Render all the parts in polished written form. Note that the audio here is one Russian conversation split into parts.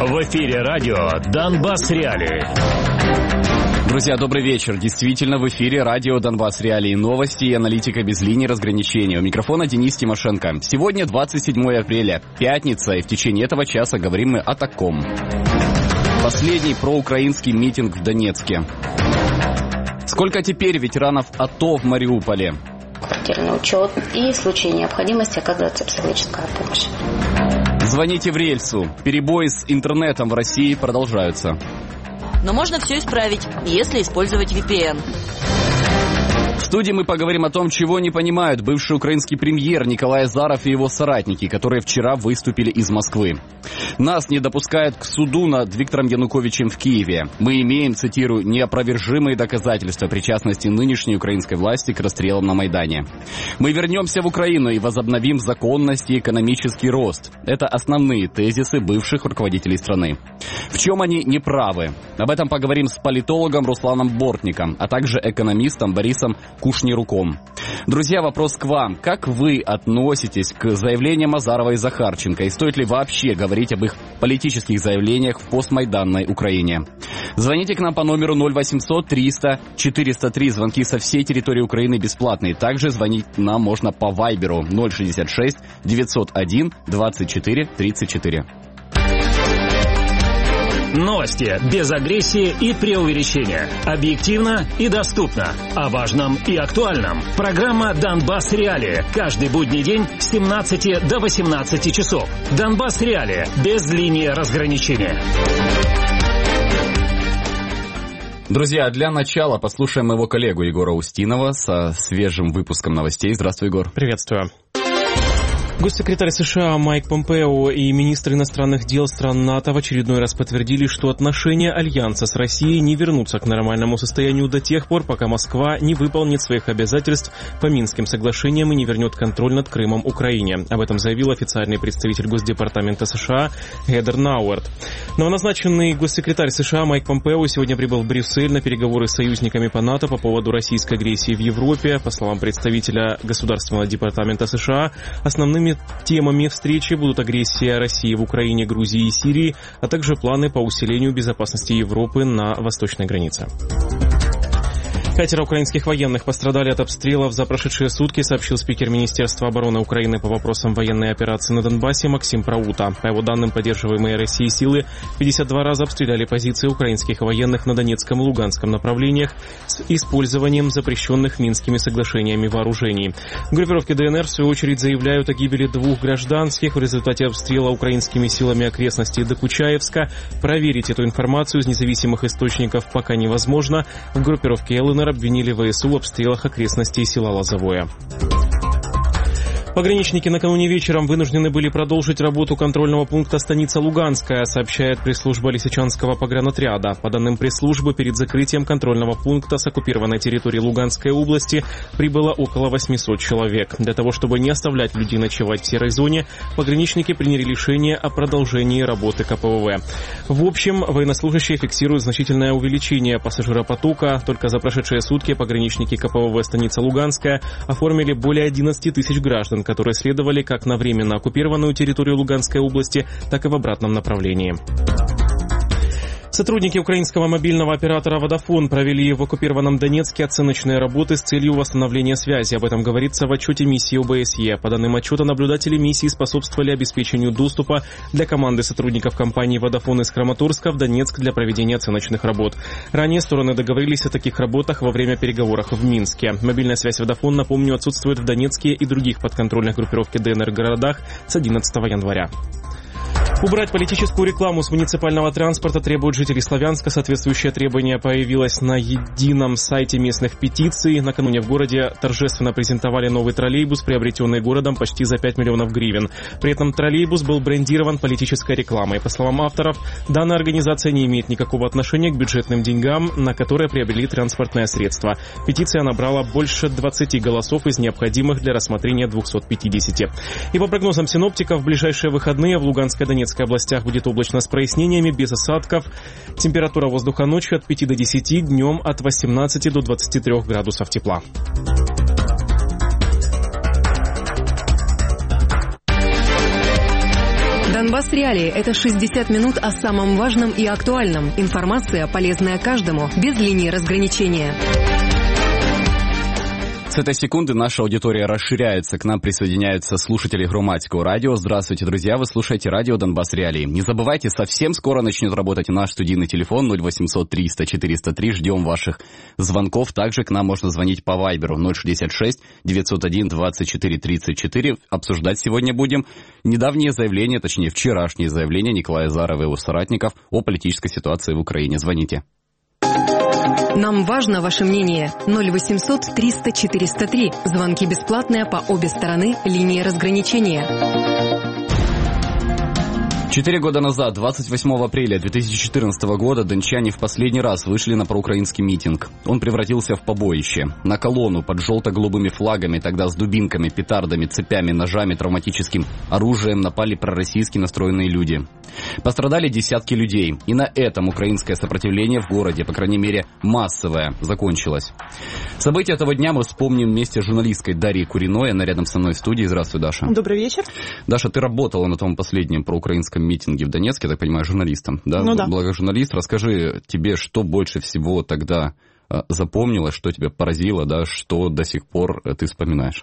В эфире радио «Донбасс Реалии». Друзья, добрый вечер. Действительно, в эфире радио «Донбасс Реалии». Новости и аналитика без линии разграничения. У микрофона Денис Тимошенко. Сегодня 27 апреля, пятница, и в течение этого часа говорим мы о таком. Последний проукраинский митинг в Донецке. Сколько теперь ветеранов АТО в Мариуполе? Квартирный учет и в случае необходимости оказывается психологическая помощь. Звоните в рельсу. Перебои с интернетом в России продолжаются. Но можно все исправить, если использовать VPN. В студии мы поговорим о том, чего не понимают бывший украинский премьер Николай Азаров и его соратники, которые вчера выступили из Москвы. Нас не допускают к суду над Виктором Януковичем в Киеве. Мы имеем, цитирую, неопровержимые доказательства причастности нынешней украинской власти к расстрелам на Майдане. Мы вернемся в Украину и возобновим законность и экономический рост. Это основные тезисы бывших руководителей страны. В чем они неправы? Об этом поговорим с политологом Русланом Бортником, а также экономистом Борисом Кушнируком. Друзья, вопрос к вам. Как вы относитесь к заявлениям Азарова и Захарченко? И стоит ли вообще говорить об их политических заявлениях в постмайданной Украине? Звоните к нам по номеру 0800 300 403. Звонки со всей территории Украины бесплатные. Также звонить нам можно по Вайберу 066 901 24 34. Новости без агрессии и преувеличения. Объективно и доступно. О важном и актуальном. Программа «Донбасс Реалии». Каждый будний день с 17 до 18 часов. «Донбасс Реалии» без линии разграничения. Друзья, для начала послушаем моего коллегу Егора Устинова со свежим выпуском новостей. Здравствуй, Егор. Приветствую. Госсекретарь США Майк Помпео и министр иностранных дел стран НАТО в очередной раз подтвердили, что отношения Альянса с Россией не вернутся к нормальному состоянию до тех пор, пока Москва не выполнит своих обязательств по Минским соглашениям и не вернет контроль над Крымом Украине. Об этом заявил официальный представитель Госдепартамента США Хедер Науэрт. Новоназначенный госсекретарь США Майк Помпео сегодня прибыл в Брюссель на переговоры с союзниками по НАТО по поводу российской агрессии в Европе. По словам представителя Государственного департамента США, основными темами встречи будут агрессия России в Украине, Грузии и Сирии, а также планы по усилению безопасности Европы на восточной границе. 5 украинских военных пострадали от обстрелов за прошедшие сутки, сообщил спикер Министерства обороны Украины по вопросам военной операции на Донбассе Максим Праута. По его данным, поддерживаемые Россией силы 52 раза обстреляли позиции украинских военных на Донецком и Луганском направлениях с использованием запрещенных Минскими соглашениями вооружений. Группировки ДНР, в свою очередь, заявляют о гибели 2 гражданских в результате обстрела украинскими силами окрестностей Докучаевска. Проверить эту информацию из независимых источников пока невозможно. В группировке ЛНР обвинили ВСУ в обстрелах окрестностей села Лозовое. Пограничники накануне вечером вынуждены были продолжить работу контрольного пункта станица Луганская, сообщает пресс-служба Лисичанского погранотряда. По данным пресс-службы, перед закрытием контрольного пункта с оккупированной территории Луганской области прибыло около 800 человек. Для того, чтобы не оставлять людей ночевать в серой зоне, пограничники приняли решение о продолжении работы КПВВ. В общем, военнослужащие фиксируют значительное увеличение пассажиропотока. Только за прошедшие сутки пограничники КПВВ станица Луганская оформили более 11 тысяч граждан, которые следовали как на временно оккупированную территорию Луганской области, так и в обратном направлении. Сотрудники украинского мобильного оператора «Водафон» провели в оккупированном Донецке оценочные работы с целью восстановления связи. Об этом говорится в отчете миссии ОБСЕ. По данным отчета, наблюдатели миссии способствовали обеспечению доступа для команды сотрудников компании «Водафон» из Краматорска в Донецк для проведения оценочных работ. Ранее стороны договорились о таких работах во время переговоров в Минске. Мобильная связь «Водафон», напомню, отсутствует в Донецке и других подконтрольных группировке ДНР городах с 11 января. Убрать политическую рекламу с муниципального транспорта требуют жители Славянска. Соответствующее требование появилось на едином сайте местных петиций. Накануне в городе торжественно презентовали новый троллейбус, приобретенный городом почти за 5 миллионов гривен. При этом троллейбус был брендирован политической рекламой. По словам авторов, данная организация не имеет никакого отношения к бюджетным деньгам, на которые приобрели транспортное средство. Петиция набрала больше 20 голосов из необходимых для рассмотрения 250. И по прогнозам синоптиков, в ближайшие выходные в Луганской и Донецкой областях будет облачно с прояснениями, без осадков. Температура воздуха ночью от 5 до 10, днем от 18 до 23 градусов тепла. Донбасс Реалии – это 60 минут о самом важном и актуальном. Информация, полезная каждому, без линии разграничения. С этой секунды наша аудитория расширяется. К нам присоединяются слушатели Громадского радио. Здравствуйте, друзья, вы слушаете радио Донбасс Реалии. Не забывайте, совсем скоро начнет работать наш студийный телефон 0800 300 403. Ждем ваших звонков. Также к нам можно звонить по вайберу 066 901 24 34. Обсуждать сегодня будем недавнее заявление, точнее вчерашнее заявление Николая Азарова и его соратников о политической ситуации в Украине. Звоните. Нам важно ваше мнение. 0800 300 403. Звонки бесплатные по обе стороны линии разграничения. 4 года назад, 28 апреля 2014 года, дончане в последний раз вышли на проукраинский митинг. Он превратился в побоище. На колонну под желто-голубыми флагами, тогда с дубинками, петардами, цепями, ножами, травматическим оружием напали пророссийски настроенные люди. Пострадали десятки людей. И на этом украинское сопротивление в городе, по крайней мере, массовое, закончилось. События этого дня мы вспомним вместе с журналисткой Дарьей Куриной. Она рядом со мной в студии. Здравствуй, Даша. Добрый вечер. Даша, ты работала на том последнем проукраинском митинге в Донецке, я так понимаю, журналистом. Да? Ну да. Благожурналист. Расскажи тебе, что больше всего тогда запомнилось, что тебя поразило, да, что до сих пор ты вспоминаешь?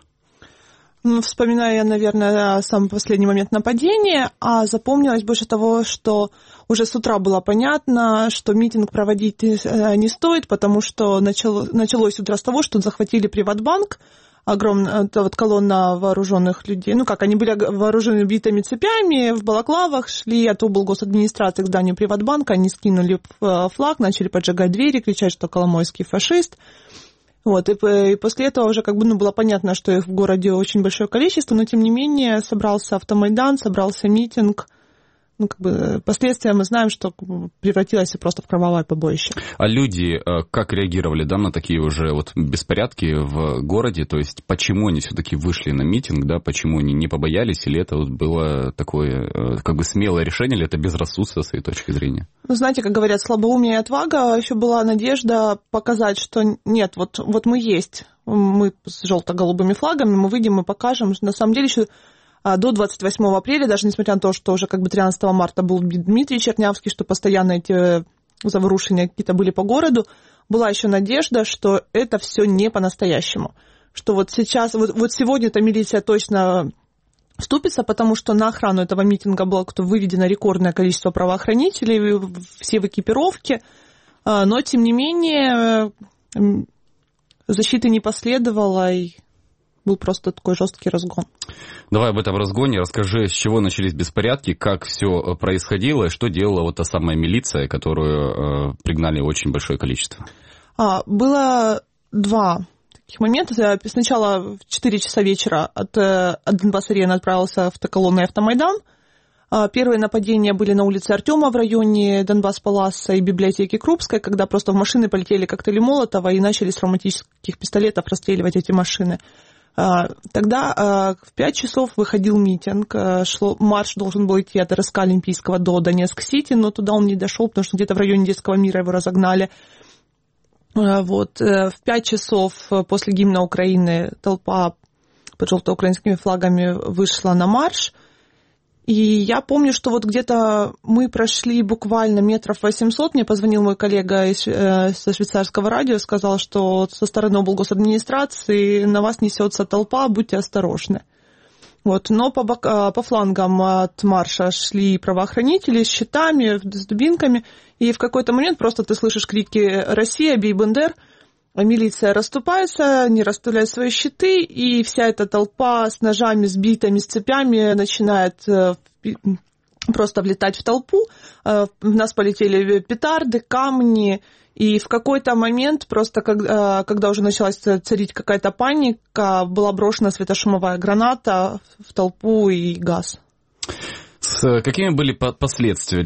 Ну, вспоминаю я, наверное, самый последний момент нападения, а запомнилось больше того, что уже с утра было понятно, что митинг проводить не стоит, потому что началось утро с того, что захватили Приватбанк, огромная вот колонна вооруженных людей. Ну как, они были вооружены битыми цепями, в балаклавах, шли от облгосадминистрации к зданию Приватбанка, они скинули флаг, начали поджигать двери, кричать, что Коломойский фашист. Вот, и после этого уже как бы было понятно, что их в городе очень большое количество, но тем не менее собрался автомайдан, собрался митинг. Ну, как бы, последствия мы знаем, что превратилось просто в кровавое побоище. А люди как реагировали, да, на такие уже вот беспорядки в городе? То есть, почему они все-таки вышли на митинг, да, почему они не побоялись, или это вот было такое, как бы, смелое решение, или это безрассудство с своей точки зрения? Ну, знаете, как говорят, слабоумие и отвага, еще была надежда показать, что нет, вот мы есть, мы с желто-голубыми флагами, мы выйдем и покажем. На самом деле, еще до 28 апреля, даже несмотря на то, что уже как бы 13 марта был Дмитрий Чернявский, что постоянно эти заворушения какие-то были по городу, была еще надежда, что это все не по-настоящему. Что вот сейчас, вот сегодня-то милиция точно вступится, потому что на охрану этого митинга было выведено рекордное количество правоохранителей, все в экипировке, но тем не менее защиты не последовало, и был просто такой жесткий разгон. Давай об этом разгоне. Расскажи, с чего начались беспорядки, как все происходило, и что делала вот та самая милиция, которую пригнали очень большое количество. Было два таких момента. Сначала в 4 часа вечера от Донбасс-арены отправился автоколонна и автомайдан. Первые нападения были на улице Артема в районе Донбасс-Паласа и библиотеки Крупской, когда просто в машины полетели коктейли Молотова и начали с травматических пистолетов расстреливать эти машины. Тогда в 5 часов выходил митинг, марш должен был идти от РСК Олимпийского до Донецк-Сити, но туда он не дошел, потому что где-то в районе Детского мира его разогнали. Вот. В 5 часов после гимна Украины толпа под желто-украинскими флагами вышла на марш. И я помню, что вот где-то мы прошли буквально метров 800, мне позвонил мой коллега со швейцарского радио, сказал, что со стороны облгосадминистрации на вас несется толпа, будьте осторожны. Вот. Но по флангам от марша шли правоохранители с щитами, с дубинками, и в какой-то момент просто ты слышишь крики «Россия, бей Бендер!», милиция расступается, они расставляют свои щиты, и вся эта толпа с ножами, с битами, с цепями начинает просто влетать в толпу. В нас полетели петарды, камни, и в какой-то момент, просто когда уже началась царить какая-то паника, была брошена светошумовая граната в толпу и газ. Какими были последствия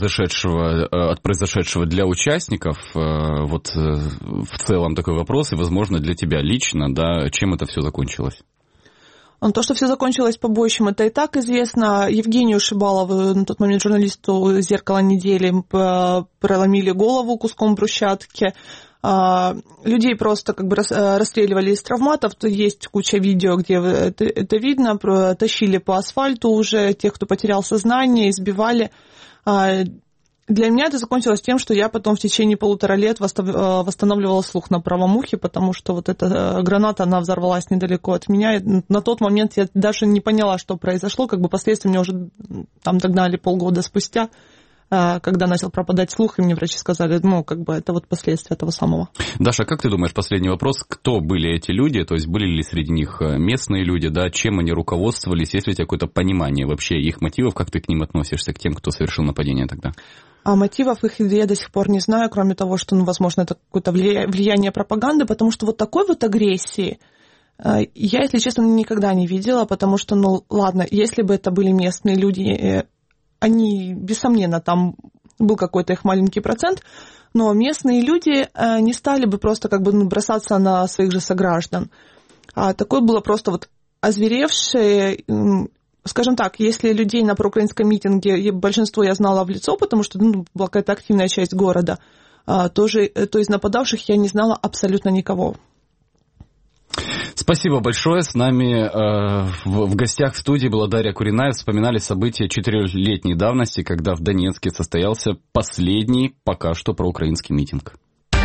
от произошедшего для участников? Вот в целом такой вопрос, и, возможно, для тебя лично, да, чем это все закончилось? То, что все закончилось побоищем, это и так известно. Евгению Шибалову, на тот момент журналисту «Зеркала недели», проломили голову куском брусчатки. Людей просто как бы расстреливали из травматов, то есть куча видео, где это видно, тащили по асфальту уже тех, кто потерял сознание, избивали. Для меня это закончилось тем, что я потом в течение 1,5 лет восстанавливала слух на правом ухе, потому что вот эта граната, она взорвалась недалеко от меня. На тот момент я даже не поняла, что произошло, как бы последствия меня уже там догнали полгода спустя, когда начал пропадать слух, и мне врачи сказали, это вот последствия этого самого. Даша, как ты думаешь, последний вопрос, кто были эти люди, то есть были ли среди них местные люди, да, чем они руководствовались, есть ли у тебя какое-то понимание вообще их мотивов, как ты к ним относишься, к тем, кто совершил нападение тогда? А мотивов их я до сих пор не знаю, кроме того, что, возможно, это какое-то влияние пропаганды, потому что вот такой вот агрессии я, если честно, никогда не видела, потому что, ладно, если бы это были местные люди, они, бессомненно, там был какой-то их маленький процент, но местные люди не стали бы просто как бы бросаться на своих же сограждан. Такое было просто вот озверевшее, скажем так, если людей на проукраинском митинге, большинство я знала в лицо, потому что была какая-то активная часть города, то из нападавших я не знала абсолютно никого. Спасибо большое. С нами в гостях в студии была Дарья Куринаева. Вспоминали события 4-летней давности, когда в Донецке состоялся последний пока что проукраинский митинг.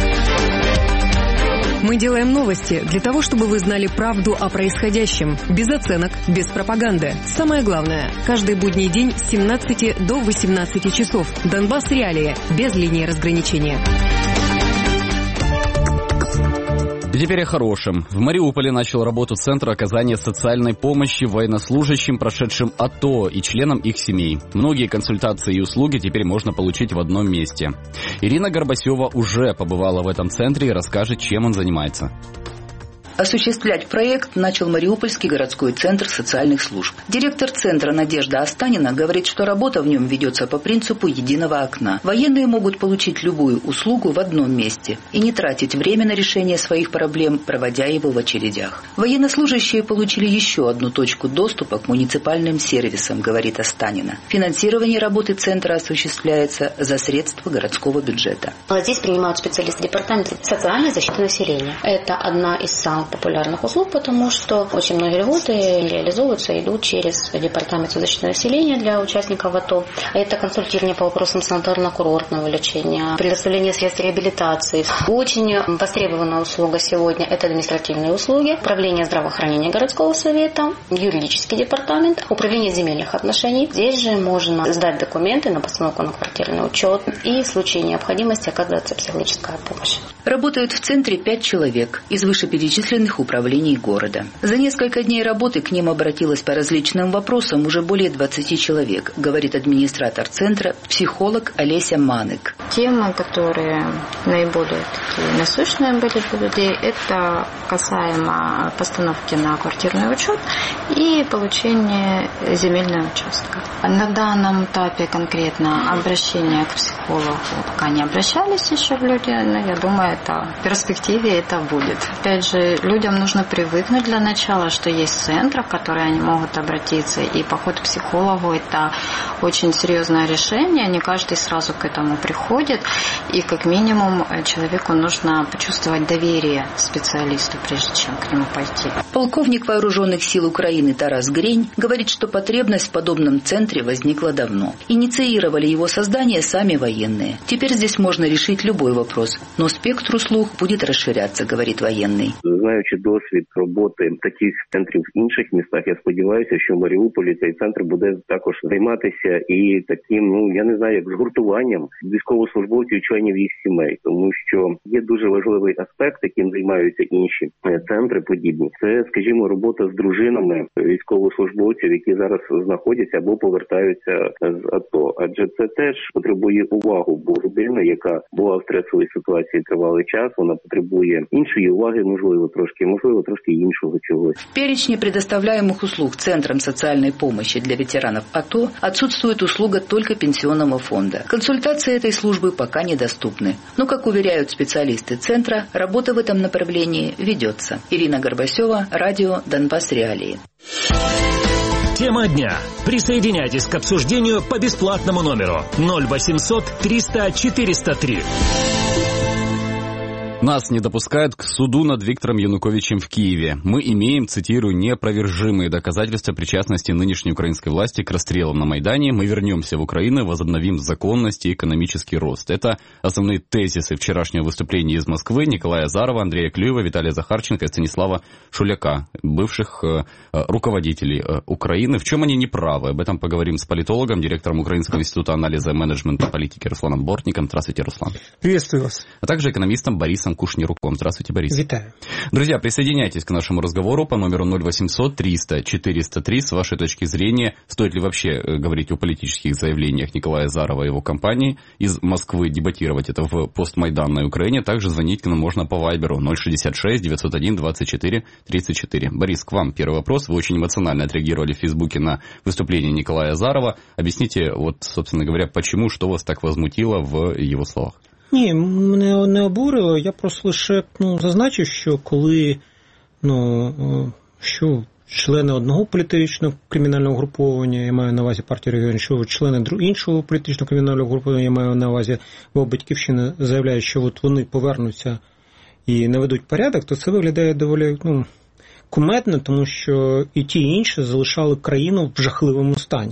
Мы делаем новости для того, чтобы вы знали правду о происходящем. Без оценок, без пропаганды. Самое главное, каждый будний день с 17 до 18 часов. Донбасс Реалии. Без линии разграничения. И теперь о хорошем. В Мариуполе начал работу Центр оказания социальной помощи военнослужащим, прошедшим АТО и членам их семей. Многие консультации и услуги теперь можно получить в одном месте. Ирина Горбасева уже побывала в этом центре и расскажет, чем он занимается. Осуществлять проект начал Мариупольский городской центр социальных служб. Директор центра Надежда Останина говорит, что работа в нем ведется по принципу единого окна. Военные могут получить любую услугу в одном месте и не тратить время на решение своих проблем, проводя его в очередях. Военнослужащие получили еще одну точку доступа к муниципальным сервисам, говорит Останина. Финансирование работы центра осуществляется за средства городского бюджета. Здесь принимают специалисты департамента социальной защиты населения. Это одна из самых популярных услуг, потому что очень многие льготы реализуются, идут через департамент защиты населения для участников АТО. Это консультирование по вопросам санаторно-курортного лечения, предоставление средств реабилитации. Очень востребованная услуга сегодня – это административные услуги, управление здравоохранения городского совета, юридический департамент, управление земельных отношений. Здесь же можно сдать документы на постановку на квартирный учет и в случае необходимости оказывается психологическая помощь. Работают в центре 5 человек из вышеперечисленных управлений города. За несколько дней работы к ним обратилось по различным вопросам уже более 20 человек, говорит администратор центра, психолог Олеся Манык. Темы, которые наиболее такие насущные были для людей, это касаемо постановки на квартирный учет и получения земельного участка. На данном этапе конкретно обращения к психологу пока не обращались еще люди, но я думаю, это в перспективе это будет. Опять же, людям нужно привыкнуть для начала, что есть центры, в которые они могут обратиться, и поход к психологу – это очень серьезное решение, не каждый сразу к этому приходит, и как минимум человеку нужно почувствовать доверие специалисту, прежде чем к нему пойти. Полковник Вооруженных сил Украины Тарас Грень говорит, что потребность в подобном центре возникла давно. Инициировали его создание сами военные. Теперь здесь можно решить любой вопрос, но спектр услуг будет расширяться, говорит военный. Знаючи досвід роботи таких центрів в інших містах, я сподіваюся, що в Маріуполі цей центр буде також займатися і таким, я не знаю, як згуртуванням військовослужбовців і членів їх сімей, тому що є дуже важливий аспект, яким займаються інші центри подібні. Це, скажімо, робота з дружинами військовослужбовців, які зараз знаходяться або повертаються з АТО. Адже це теж потребує увагу, бо людина, яка була в стресовій ситуації тривалий час, вона потребує іншої уваги, можливо, трошки іншого чогось. В перечне предоставляемых услуг Центром социальной помощи для ветеранов АТО отсутствует услуга только пенсионного фонда. Консультации этой службы пока недоступны. Но, как уверяют специалисты Центра, работа в этом направлении ведется. Ирина Горбасева, радио «Донбасс Реалии». Тема дня. Присоединяйтесь к обсуждению по бесплатному номеру 0800 300 403. Нас не допускают к суду над Виктором Януковичем в Киеве. Мы имеем, цитирую, неопровержимые доказательства причастности нынешней украинской власти к расстрелам на Майдане. Мы вернемся в Украину, возобновим законность и экономический рост. Это основные тезисы вчерашнего выступления из Москвы Николая Азарова, Андрея Клюева, Виталия Захарченко и Станислава Шуляка, бывших руководителей Украины. В чем они неправы? Об этом поговорим с политологом, директором Украинского института анализа менеджмента политики Русланом Бортником. Здравствуйте, Руслан. Приветствую вас. А также экономистом Борисом Кушнируком. Здравствуйте, Борис. Витаю. Друзья, присоединяйтесь к нашему разговору по номеру 0800 300 403. С вашей точки зрения, стоит ли вообще говорить о политических заявлениях Николая Азарова и его компании из Москвы, дебатировать это в постмайданной Украине? Также звонить к нам можно по Вайберу 066 901 24 34. Борис, к вам первый вопрос. Вы очень эмоционально отреагировали в Фейсбуке на выступление Николая Азарова. Объясните, вот, собственно говоря, почему, что вас так возмутило в его словах? Ні, мене не обурило, я просто лише зазначив, що коли що члени одного політичного кримінального угруповання, я маю на увазі партії регіонів, що члени іншого політичного кримінального угруповання, я маю на увазі, бо Батьківщина заявляє, що от вони повернуться і наведуть порядок, то це виглядає доволі кумедно, тому що і ті, і інші залишали країну в жахливому стані.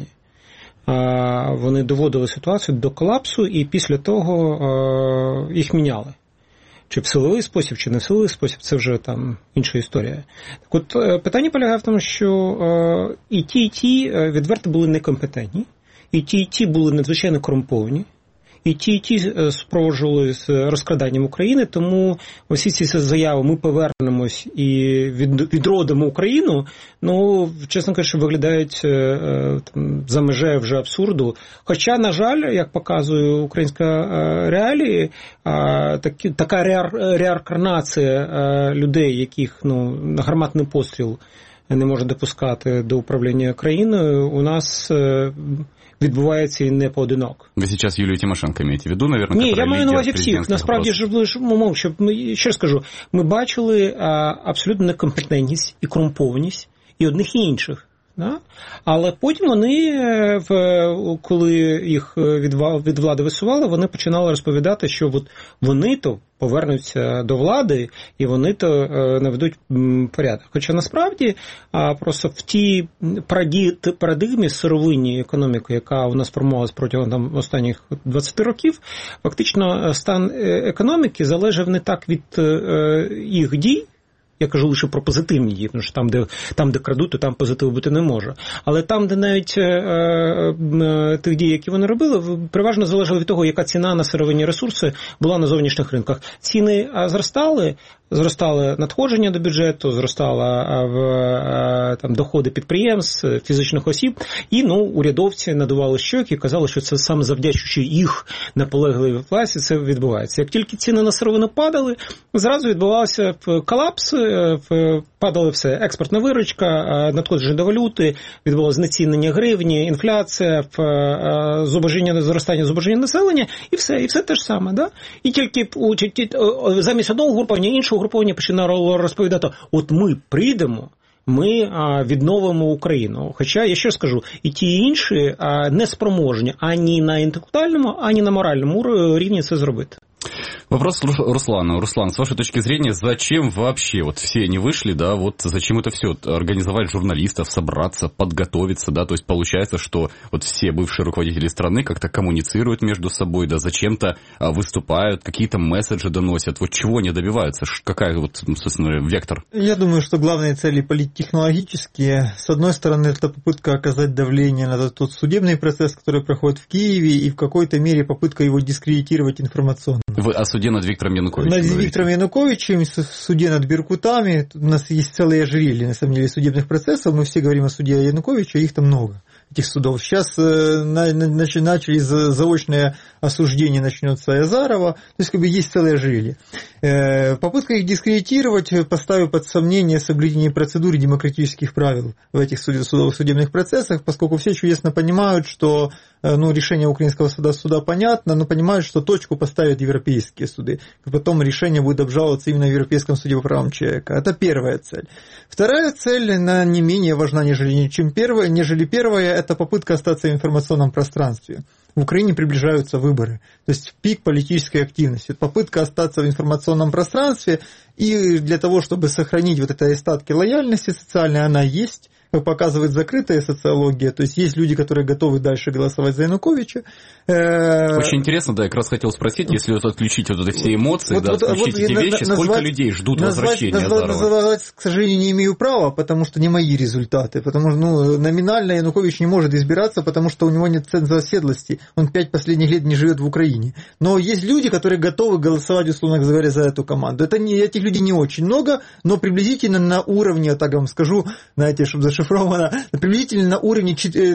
Вони доводили ситуацію до колапсу і після того їх міняли. Чи в силовий спосіб, чи не в силовий спосіб, це вже там інша історія. Так от питання полягає в тому, що і ті відверто були некомпетентні, і ті були надзвичайно корумповані, і ті супроводжували з розкраданням України, тому усі ці заяви «ми повернемось і відродимо Україну», чесно кажучи, виглядають за межею вже абсурду. Хоча, на жаль, як показує українська реалії, така реінкарнація людей, яких на гарматний постріл не може допускати до управління країною, у нас відбувається і не поодинок. Ви зараз Юлію Тимошенко маєте в виду, наверное? Ні, я маю на увазі всіх. Насправді, ще раз кажу, ми бачили абсолютно некомпетентність і корумпованість і одних і інших. Да? Але потім вони, коли їх від влади висували, вони починали розповідати, що от вони-то повернуться до влади і вони-то наведуть порядок. Хоча насправді просто в тій парадигмі сировинній економіки, яка у нас формувалась протягом останніх 20 років, фактично стан економіки залежав не так від їх дій. Я кажу лише про позитивні дії, тому що там, де крадуть, то там позитиву бути не може. Але там, де навіть тих дій, які вони робили, переважно залежало від того, яка ціна на сировинні ресурси була на зовнішніх ринках. Ціни зростали надходження до бюджету, зростали доходи підприємств, фізичних осіб, і урядовці надували щоки і казали, що це саме завдячуючи їх наполегливій власті це відбувається. Як тільки ціни на сировину падали, зразу відбувався колапс, падало все. Експортна виручка, надходження до валюти, відбулося знецінення гривні, інфляція, зростання зубожіння населення, і все те ж саме. Да? І тільки замість одного угруповання, іншого угруповання починало розповідати, от ми прийдемо, ми відновимо Україну. Хоча, я ще скажу, і ті, і інші не спроможні ані на інтелектуальному, ані на моральному рівні це зробити. Вопрос Руслану. Руслан, с вашей точки зрения, зачем вообще все они вышли, да, зачем это все организовать журналистов, собраться, подготовиться, да, то есть получается, что все бывшие руководители страны как-то коммуницируют между собой, да, зачем-то выступают, какие-то месседжи доносят, чего они добиваются, какая собственно, вектор? Я думаю, что главные цели политтехнологические. С одной стороны, это попытка оказать давление на тот судебный процесс, который проходит в Киеве, и в какой-то мере попытка его дискредитировать информационно. Вы о суде над Виктором Януковичем над Виктором Януковичем, суде над Беркутами. У нас есть целые ожерелья, на самом деле, судебных процессов. Мы все говорим о суде Януковича, их там много, этих судов. Сейчас начали заочное осуждение, начнется Азарова. То есть, есть целое ожерелье. Попытка их дискредитировать, поставив под сомнение соблюдение процедур и демократических правил в этих судебных процессах, поскольку все чудесно понимают, что решение украинского суда понятно, но понимают, что точку поставит европейский европейские суды. Потом решение будет обжаловаться именно в Европейском суде по правам человека. Это первая цель. Вторая цель, она не менее важна, нежели первая, это попытка остаться в информационном пространстве. В Украине приближаются выборы, то есть пик политической активности, попытка остаться в информационном пространстве, и для того, чтобы сохранить вот эти остатки лояльности социальной, она есть, как показывает закрытая социология, то есть есть люди, которые готовы дальше голосовать за Януковича. Очень интересно, да, я как раз хотел спросить, если вот отключить вот эти все эмоции, отключить эти вещи, сколько людей ждут возвращения Азарова? Назвать, к сожалению, не имею права, потому что не мои результаты, потому что номинально Янукович не может избираться, потому что у него нет ценза оседлости, он 5 последних лет не живет в Украине. Но есть люди, которые готовы голосовать, условно говоря, за эту команду. Этих людей не очень много, но приблизительно на уровне, так вам скажу, знаете, чтобы зашифровано, приблизительно на уровне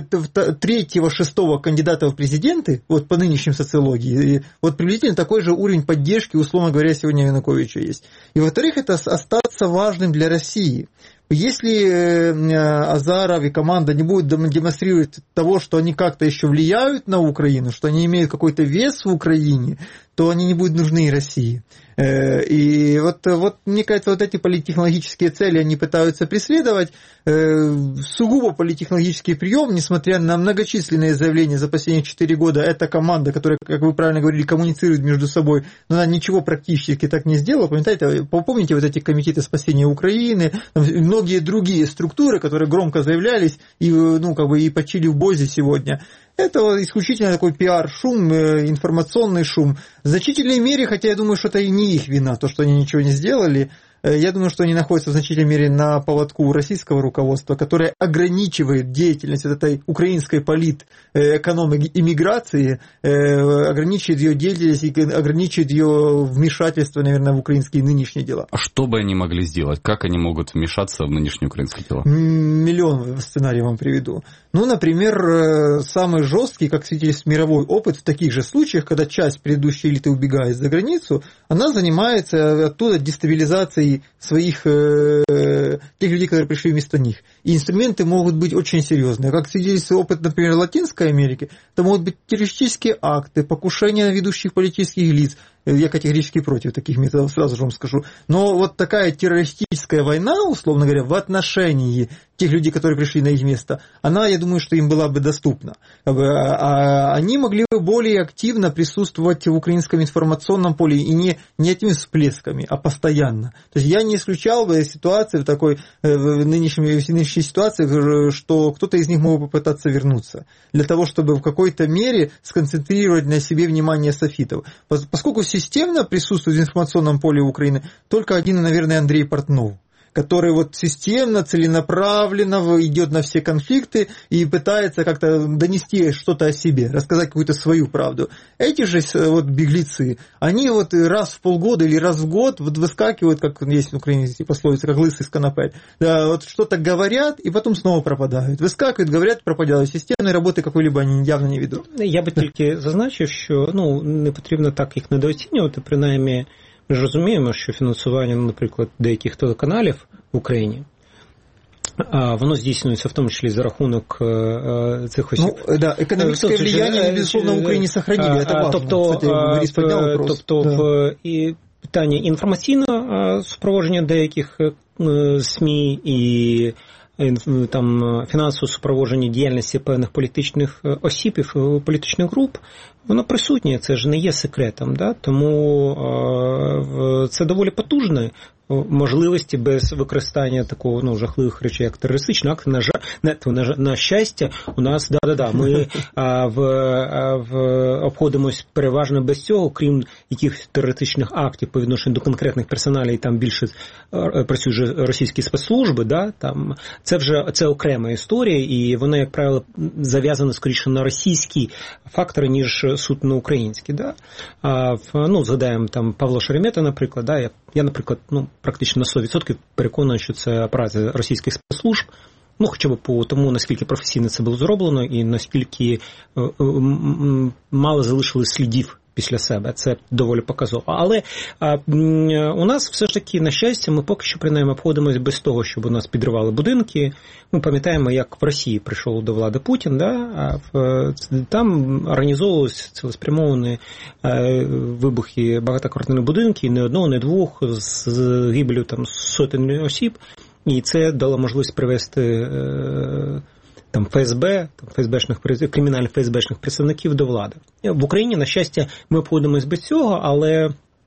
3-6 кандидата в президенты, вот по нынешним социологии, вот приблизительно такой же уровень поддержки, условно говоря, сегодня Януковича есть. И, во-вторых, это остаться важным для России. Если Азаров и команда не будут демонстрировать того, что они как-то еще влияют на Украину, что они имеют какой-то вес в Украине, то они не будут нужны и России. И вот мне кажется, вот эти политтехнологические цели они пытаются преследовать. Сугубо политтехнологический прием, несмотря на многочисленные заявления за последние 4 года, эта команда, которая, как вы правильно говорили, коммуницирует между собой, но она ничего практически так не сделала. Помните вот эти комитеты спасения Украины, многие другие структуры, которые громко заявлялись и почили в Бозе сегодня. Это исключительно такой пиар-шум, информационный шум. В значительной мере, хотя я думаю, что это и не их вина, то, что они ничего не сделали, я думаю, что они находятся в значительной мере на поводку российского руководства, которое ограничивает деятельность этой украинской политэкономики иммиграции, ограничивает ее деятельность и ограничивает ее вмешательство, наверное, в украинские нынешние дела. А что бы они могли сделать? Как они могут вмешаться в нынешние украинские дела? Миллион сценариев вам приведу. Например, самый жесткий, как свидетельствует мировой опыт, в таких же случаях, когда часть предыдущей элиты убегает за границу, она занимается оттуда дестабилизацией своих, тех людей, которые пришли вместо них. И инструменты могут быть очень серьезные. Как свидетельствует опыт, например, Латинской Америки, это могут быть террористические акты, покушения на ведущих политических лиц. Я категорически против таких методов, сразу же вам скажу. Но вот такая террористическая война, условно говоря, в отношении тех людей, которые пришли на их место, она, я думаю, что им была бы доступна. Они могли бы более активно присутствовать в украинском информационном поле и не этими всплесками, а постоянно. То есть я не исключал бы ситуации в такой в нынешней ситуации, что кто-то из них мог бы попытаться вернуться, для того, чтобы в какой-то мере сконцентрировать на себе внимание софитов. Поскольку системно присутствует в информационном поле Украины только один, наверное, Андрей Портнов, который вот системно, целенаправленно идет на все конфликты и пытается как-то донести что-то о себе, рассказать какую-то свою правду. Эти же вот беглецы, они вот раз в полгода или раз в год вот выскакивают, как есть в Украине пословица, как лысый с конопель, да, вот что-то говорят и потом снова пропадають. Выскакивают, говорять, пропадають. Системної роботи какої-либо они явно не ведуть. Я би тільки зазначив, що не потрібно так їх недооцінювати, принаймні. Ми ж розуміємо, що фінансування, наприклад, деяких телеканалів в Україні, воно здійснюється в тому числі за рахунок цих осіб. Економічне влияння, безусловно, в Україні сохранили, це важливо. Тобто і питання інформаційного супроводження деяких СМІ і там фінансового супроводження діяльності певних політичних осіб і політичних груп, воно присутнє, це ж не є секретом, да? Тому це доволі потужне можливості без використання такого жахливих речей, як терористичний акт. На щастя, у нас, ми обходимось переважно без цього, крім якихось теоретичних актів по відношенню до конкретних персоналів, там більше працюють вже російські спецслужби, да? Там, це окрема історія, і вона, як правило, зав'язана скоріше на російські фактори, ніж суто на українські. Да? Згадаємо там Павла Шеремета, наприклад, да? Я, наприклад, практично на 100% переконаний, що це операція російських спецслужб, хоча б по тому, наскільки професійно це було зроблено і наскільки мало залишилось слідів після себе. Це доволі показово. Але у нас все ж таки, на щастя, ми поки що принаймні обходимося без того, щоб у нас підривали будинки. Ми пам'ятаємо, як в Росії прийшов до влади Путін, да? Там організовувалися цілеспрямовані вибухи багатоквартирних будинків, не одного, не двох, з гибелю там сотень осіб. І це дало можливість привести там ФСБ, кримінальних ФСБшних представників до влади. В Україні, на щастя, ми обходимося без цього, але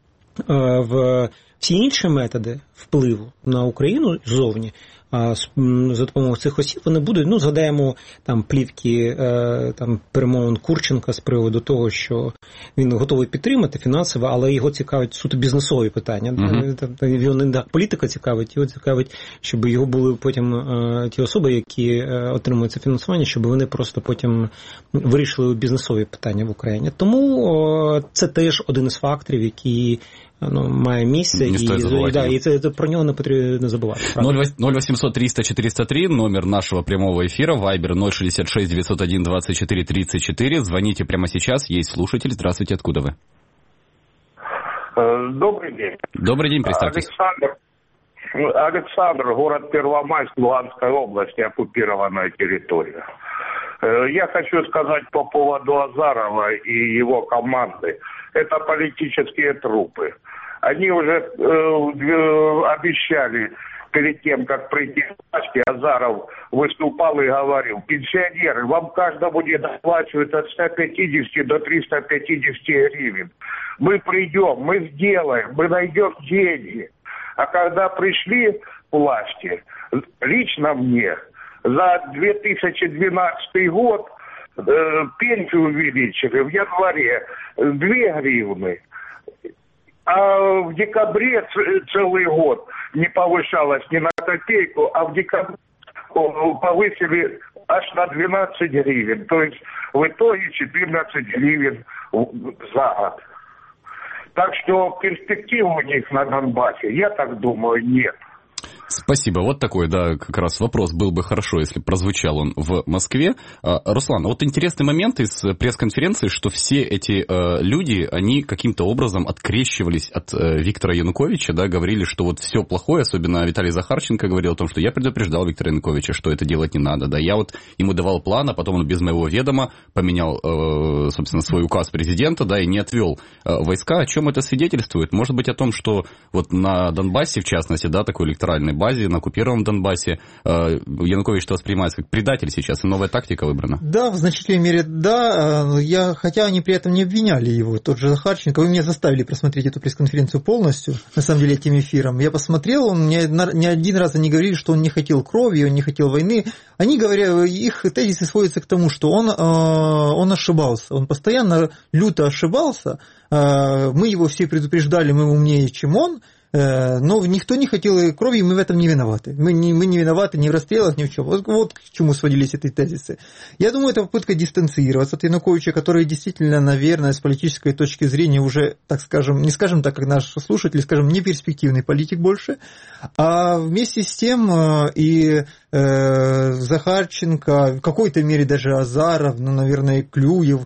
всі інші методи впливу на Україну ззовні за допомогою цих осіб, вони будуть, згадаємо там плівки там перемовин Курченка з приводу того, що він готовий підтримати фінансово, але його цікавить суто бізнесові питання. Його не політика цікавить, його цікавить, щоб його були потім ті особи, які отримують це фінансування, щоб вони просто потім вирішили бізнесові питання в Україні. Тому це теж один із факторів, який має місце, і це про нього не потрібно забувати. 0800 300 403, номер нашего прямого эфира, Viber 066 901 24 34. Звоните прямо сейчас, есть слушатель. Здравствуйте, откуда вы? Добрый день. Добрый день, представьтесь. Александр, город Первомайск, Луганской области, оккупированная территория. Я хочу сказать по поводу Азарова и его команды. Это политические трупы. Они уже обещали перед тем, как прийти к власти, Азаров выступал и говорил: пенсионеры, вам каждому не доплачивают от 150 до 350 гривен. Мы придем, мы сделаем, мы найдем деньги. А когда пришли к власти, лично мне за 2012 год пенсию увеличили в январе 2 гривны. А в декабре целый год не повышалось ни на копейку, а в декабре повысили аж на 12 гривен. То есть в итоге 14 гривен за год. Так что перспектив у них на Донбассе, я так думаю, нет. Спасибо. Вот такой, да, как раз вопрос был бы хорошо, если бы прозвучал он в Москве. Руслан, вот интересный момент из пресс-конференции, что все эти люди, они каким-то образом открещивались от Виктора Януковича, да, говорили, что вот все плохое, особенно Виталий Захарченко говорил о том, что я предупреждал Виктора Януковича, что это делать не надо, да, я вот ему давал план, а потом он без моего ведома поменял, собственно, свой указ президента, да, и не отвел войска. О чем это свидетельствует? Может быть, о том, что вот на Донбассе, в частности, да, такой электоральной базе, на оккупированном Донбассе, Янукович воспринимается как предатель сейчас, и новая тактика выбрана? Да, в значительной мере, да, хотя они при этом не обвиняли его, тот же Захарченко, вы меня заставили просмотреть эту пресс-конференцию полностью, на самом деле, этим эфиром, я посмотрел, он мне не один раз они говорили, что он не хотел крови, он не хотел войны, они говорят, их тезисы сводятся к тому, что он ошибался, он постоянно люто ошибался, мы его все предупреждали, мы умнее, чем он, но никто не хотел крови, и мы в этом не виноваты. Мы не виноваты ни в расстрелах, ни в чем. Вот к чему сводились эти тезисы. Я думаю, это попытка дистанцироваться от Януковича, который действительно, наверное, с политической точки зрения уже, так скажем, не скажем так, как наш слушатель, скажем, не перспективный политик больше, а вместе с тем и Захарченко, в какой-то мере даже Азаров, наверное, Клюев,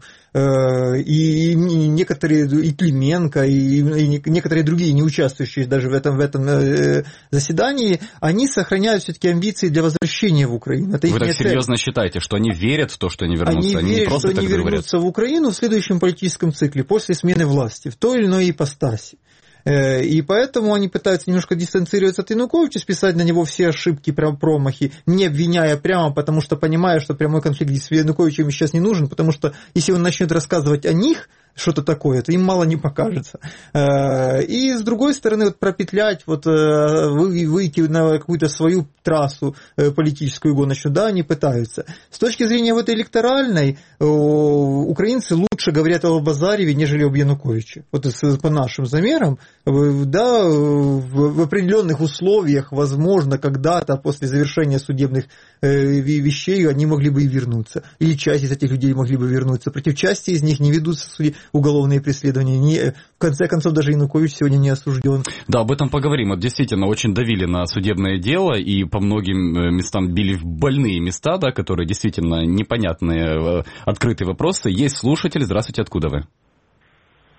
и некоторые, и Клименко, и некоторые другие, не участвующие даже в этом заседании, они сохраняют все-таки амбиции для возвращения в Украину. Это Вы так серьезно считаете, что они верят в то, что они вернутся? Они верят, не просто что они вернутся в Украину в следующем политическом цикле, после смены власти, в той или иной ипостаси. И поэтому они пытаются немножко дистанцироваться от Януковича, списать на него все ошибки, прям промахи, не обвиняя прямо, потому что понимая, что прямой конфликт с Януковичем сейчас не нужен, потому что если он начнет рассказывать о них, что-то такое, то им мало не покажется. И с другой стороны, вот пропетлять, вот выйти на какую-то свою трассу политическую гоночную, да, они пытаются. С точки зрения вот электоральной, украинцы лучше говорят об Азареве, нежели об Януковиче. Вот по нашим замерам, да, в определенных условиях, возможно, когда-то после завершения судебных вещей они могли бы и вернуться. Или часть из этих людей могли бы вернуться. Против части из них не ведутся уголовные преследования. В конце концов, даже Янукович сегодня не осужден. Да, об этом поговорим. Вот действительно, очень давили на судебное дело и по многим местам били в больные места, да, которые действительно непонятные, открытые вопросы. Есть слушатель. Здравствуйте, откуда вы?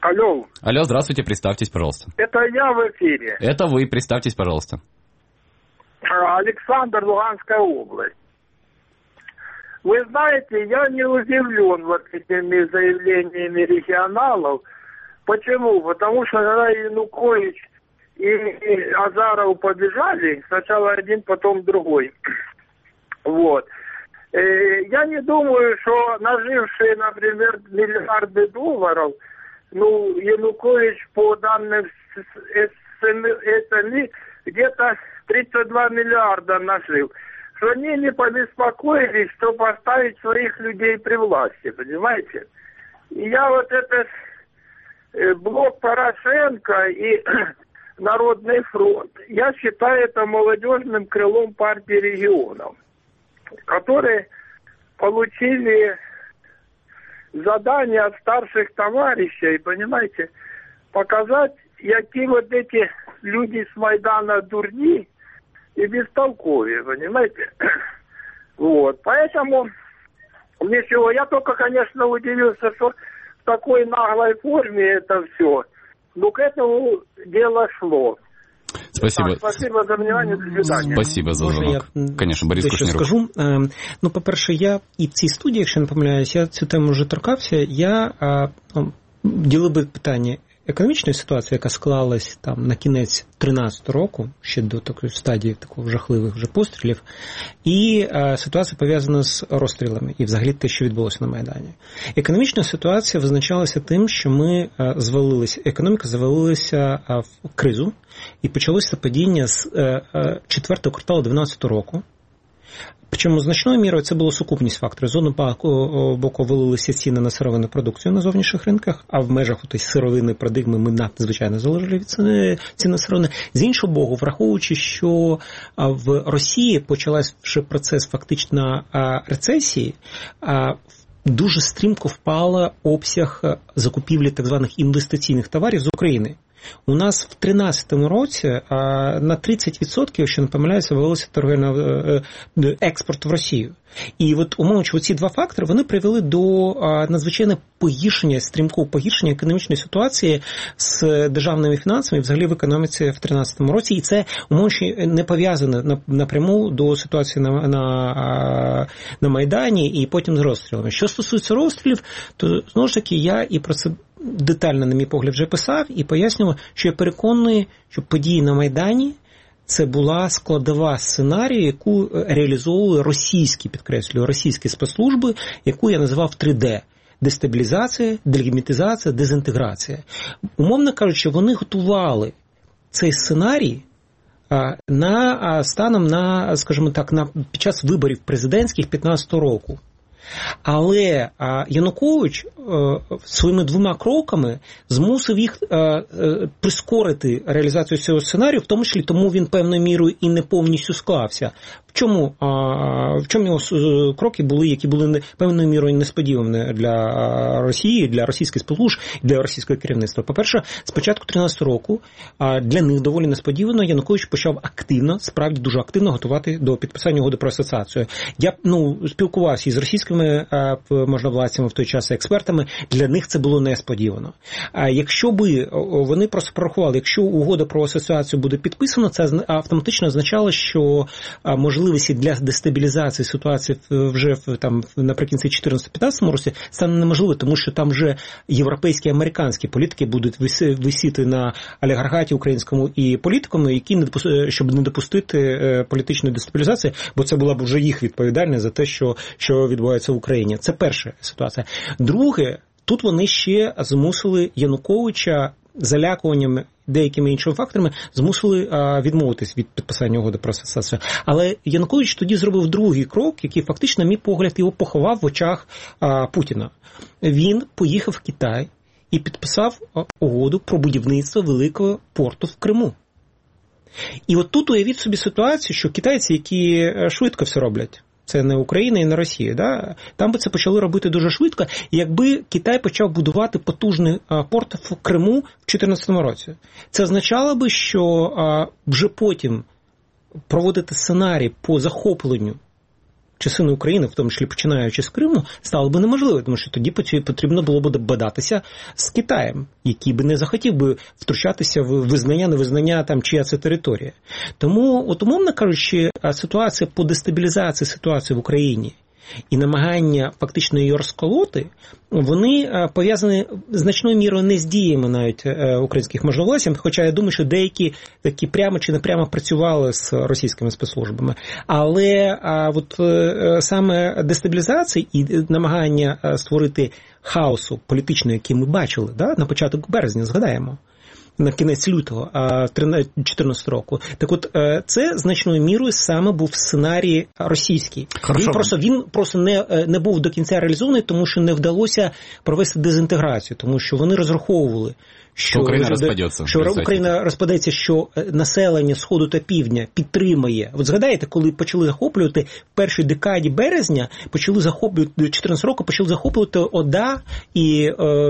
Алло. Алло, здравствуйте, представьтесь, пожалуйста. Это я в эфире. Это вы, представьтесь, пожалуйста. Александр, Луганская область. Вы знаете, я не удивлен вот этими заявлениями регионалов. Почему? Потому что когда Янукович и Азаров побежали, сначала один, потом другой. Вот. Я не думаю, что нажившие, например, миллиарды долларов, Янукович по данным СМИ где-то 32 миллиарда нажил. Что они не побеспокоились, что поставить своих людей при власти, понимаете? И я вот этот блок Порошенко и Народный фронт, я считаю это молодежным крылом партии регионов, которые получили задание от старших товарищей, понимаете, показать, какие вот эти люди с Майдана дурни и бестолковые, понимаете. Вот, поэтому ничего, я только, конечно, удивился, что в такой наглой форме это все, но к этому дело шло. Спасибо. Так, спасибо за внимание, до свидания. Спасибо за звонок. Конечно, Борис Кушнірук. Скажу. По-перше, я і в цій студії, якщо не помиляюсь, я цю тему вже торкався, я ділив би питання економічної ситуації, яка склалась там на кінець 2013 року, ще до такої стадії такого жахливих вже пострілів, і ситуація пов'язана з розстрілами, і взагалі те, що відбулося на Майдані. Економічна ситуація визначалася тим, що економіка завалилася в кризу, і почалося падіння з 4-го кварталу 2012 року. Причому значною мірою це було сукупність факторів. З одного боку валилися ціни на сировинну продукцію на зовнішніх ринках, а в межах сировинної парадигми ми надзвичайно залежали від ціни сировини. З іншого боку, враховуючи, що в Росії почався вже процес фактично рецесії, дуже стрімко впала обсяг закупівлі так званих інвестиційних товарів з України. У нас в 2013 році на 30%, якщо не помиляюся, ввелося експорт в Росію. І от умовно, ці два фактори, вони привели до надзвичайно погіршення, стрімкого погіршення економічної ситуації з державними фінансами і взагалі в економіці в 2013 році. І це умовно не пов'язане напряму до ситуації на Майдані і потім з розстрілами. Що стосується розстрілів, то знову ж таки я і про це детально, на мій погляд, вже писав і пояснював, що я переконаний, що події на Майдані це була складова сценарію, яку реалізовували російські спецслужби, яку я називав 3D. Дестабілізація, делегітимізація, дезінтеграція. Умовно кажучи, вони готували цей сценарій скажімо так, під час виборів президентських 2015 року. Але Янукович своїми двома кроками змусив їх прискорити реалізацію цього сценарію, в тому числі тому він певною мірою і не повністю склався. В чому його кроки були, які були певною мірою несподівані для Росії, для російських спецслужб, для російського керівництва? По-перше, з початку 2013 року для них доволі несподівано Янукович почав справді дуже активно готувати до підписання угоди про асоціацію. Я спілкувався із російськими можновладцями в той час, експертами, для них це було несподівано. Якщо би вони просто порахували, якщо угода про асоціацію буде підписана, це автоматично означало, що можливості для дестабілізації ситуації вже наприкінці 2014-2015 році стане неможливо, тому що там вже європейські і американські політики будуть висіти на олігархаті українському і політикам, щоб не допустити політичної дестабілізації, бо це була б вже їх відповідальність за те, що відбувається в Україні. Це перша ситуація. Друге, тут вони ще змусили Януковича залякуванням деякими іншими факторами змусили відмовитись від підписання угоди про асоціацію. Але Янукович тоді зробив другий крок, який фактично, на мій погляд, його поховав в очах Путіна. Він поїхав в Китай і підписав угоду про будівництво великого порту в Криму. І от тут уявіть собі ситуацію, що китайці, які швидко все роблять, це не Україна і не Росія, да? Там би це почали робити дуже швидко, якби Китай почав будувати потужний порт в Криму в 2014 році. Це означало би, що вже потім проводити сценарій по захопленню частиною України, в тому числі починаючи з Криму, стало б неможливо, тому що тоді потрібно було б бодатися з Китаєм, який би не захотів би втручатися в визнання, невизнання, там, чия це територія. Тому, от умовно кажучи, ситуація по дестабілізації ситуації в Україні і намагання фактично її розколоти, вони пов'язані значною мірою не з діями навіть українських можновладців, хоча я думаю, що деякі такі прямо чи непрямо працювали з російськими спецслужбами. Але от саме дестабілізація і намагання створити хаосу політичного, який ми бачили, да, на початок березня, згадаємо, на кінець лютого 2014 року. Так от, це значною мірою саме був сценарій російський. Він просто не був до кінця реалізований, тому що не вдалося провести дезінтеграцію, тому що вони розраховували, що Україна розпадеться, що населення Сходу та Півдня підтримає. От згадаєте, коли почали захоплювати в першій декаді березня, почали захоплювати, 14 року почали захоплювати ОДА і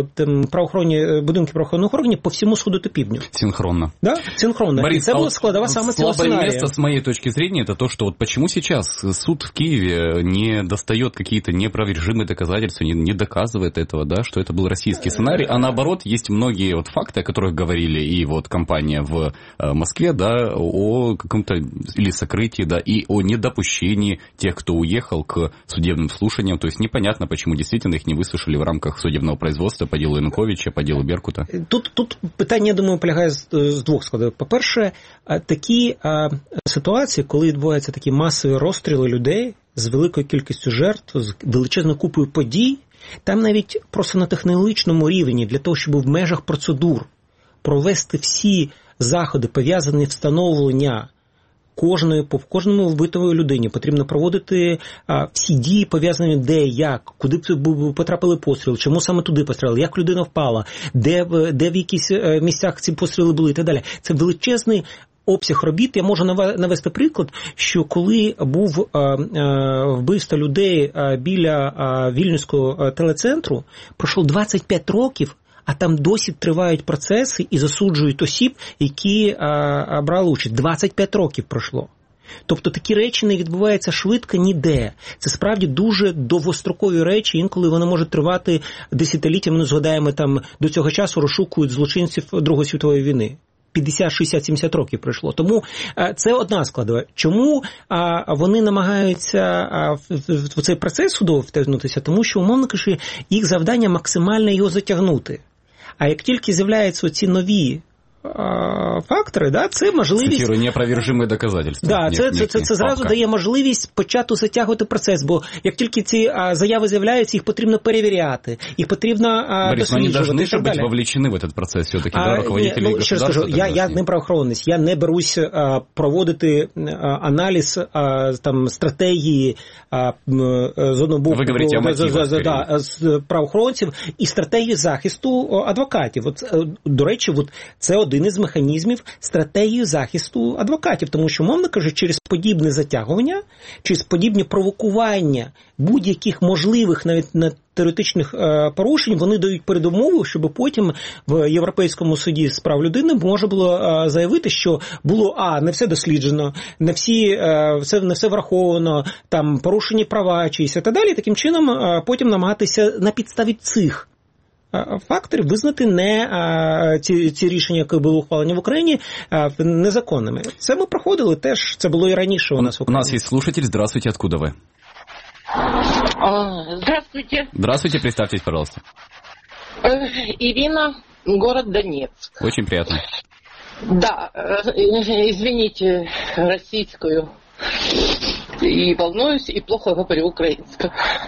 будинки правоохоронних органів по всьому Сходу та Півдню. Синхронно. Да? Синхронно. Борис, и это была складова самого цього сценария. Слабое место, с моей точки зрения, это то, что вот почему сейчас суд в Киеве не достает какие-то неопровержимые доказательства, не доказывает этого, да, что это был российский сценарий, а наоборот, есть многие вот факты, о которых говорили и вот компания в Москве, да, о каком-то или сокрытии, да, и о недопущении тех, кто уехал к судебным слушаниям. То есть непонятно, почему действительно их не выслушали в рамках судебного производства по делу Януковича, по делу Беркута. Тут питання, я думаю, полягає з двох складових. По-перше, такі ситуації, коли відбуваються такі масові розстріли людей з великою кількістю жертв, з величезною купою подій, там навіть просто на технологічному рівні, для того, щоб в межах процедур провести всі заходи, пов'язані встановлення кожному вбитої людині, потрібно проводити всі дії, пов'язані де, як, куди потрапили постріли, чому саме туди постріли, як людина впала, де в якісь місцях ці постріли були і так далі. Це величезний обсяг робіт. Я можу навести приклад, що коли був вбивство людей біля Вільнюського телецентру, пройшло 25 років, а там досі тривають процеси і засуджують осіб, які брали участь. 25 років пройшло. Тобто такі речі не відбуваються швидко ніде. Це справді дуже довгострокові речі, інколи вони можуть тривати десятиліттями. Ми згадаємо, там до цього часу розшукують злочинців Другої світової війни. 50, 60, 70 років пройшло. Тому це одна складова. Чому вони намагаються в цей процес судовий втягнутися? Тому що, умовно кажучи, їх завдання максимально його затягнути. А як тільки з'являються ці нові фактори, да, це можливість... Цитирую, неопровержимі доказательства. Да, це зразу дає можливість почати затягувати процес, бо як тільки ці заяви з'являються, їх потрібно перевіряти, їх потрібно досліджувати. Вони повинні бути вовлечені в цей процес, все-таки, да, руководителі государства. Я не правоохоронець, я не берусь проводити аналіз там стратегії з одного боку з правоохоронців і стратегії захисту адвокатів. До речі, це один із механізмів стратегії захисту адвокатів, тому що, мовно кажучи, через подібне затягування, через подібне провокування будь-яких можливих навіть теоретичних порушень, вони дають передумову, щоб потім в Європейському суді з прав людини можна було заявити, що було не все досліджено, не все враховано, там порушені права чиїсь і так далі, таким чином потім намагатися на підставі цих факторів визнати ці рішення, які були ухвалені в Україні, незаконними. Це ми проходили теж, це було і раніше у нас в Україні. У нас є слушатель, здравствуйте, откуда ви? Здравствуйте. Здравствуйте, представьтесь, пожалуйста. Ирина, город Донецк. Очень приятно. Да, извините, российскую. И волнуюсь, и плохо говорю украинскую.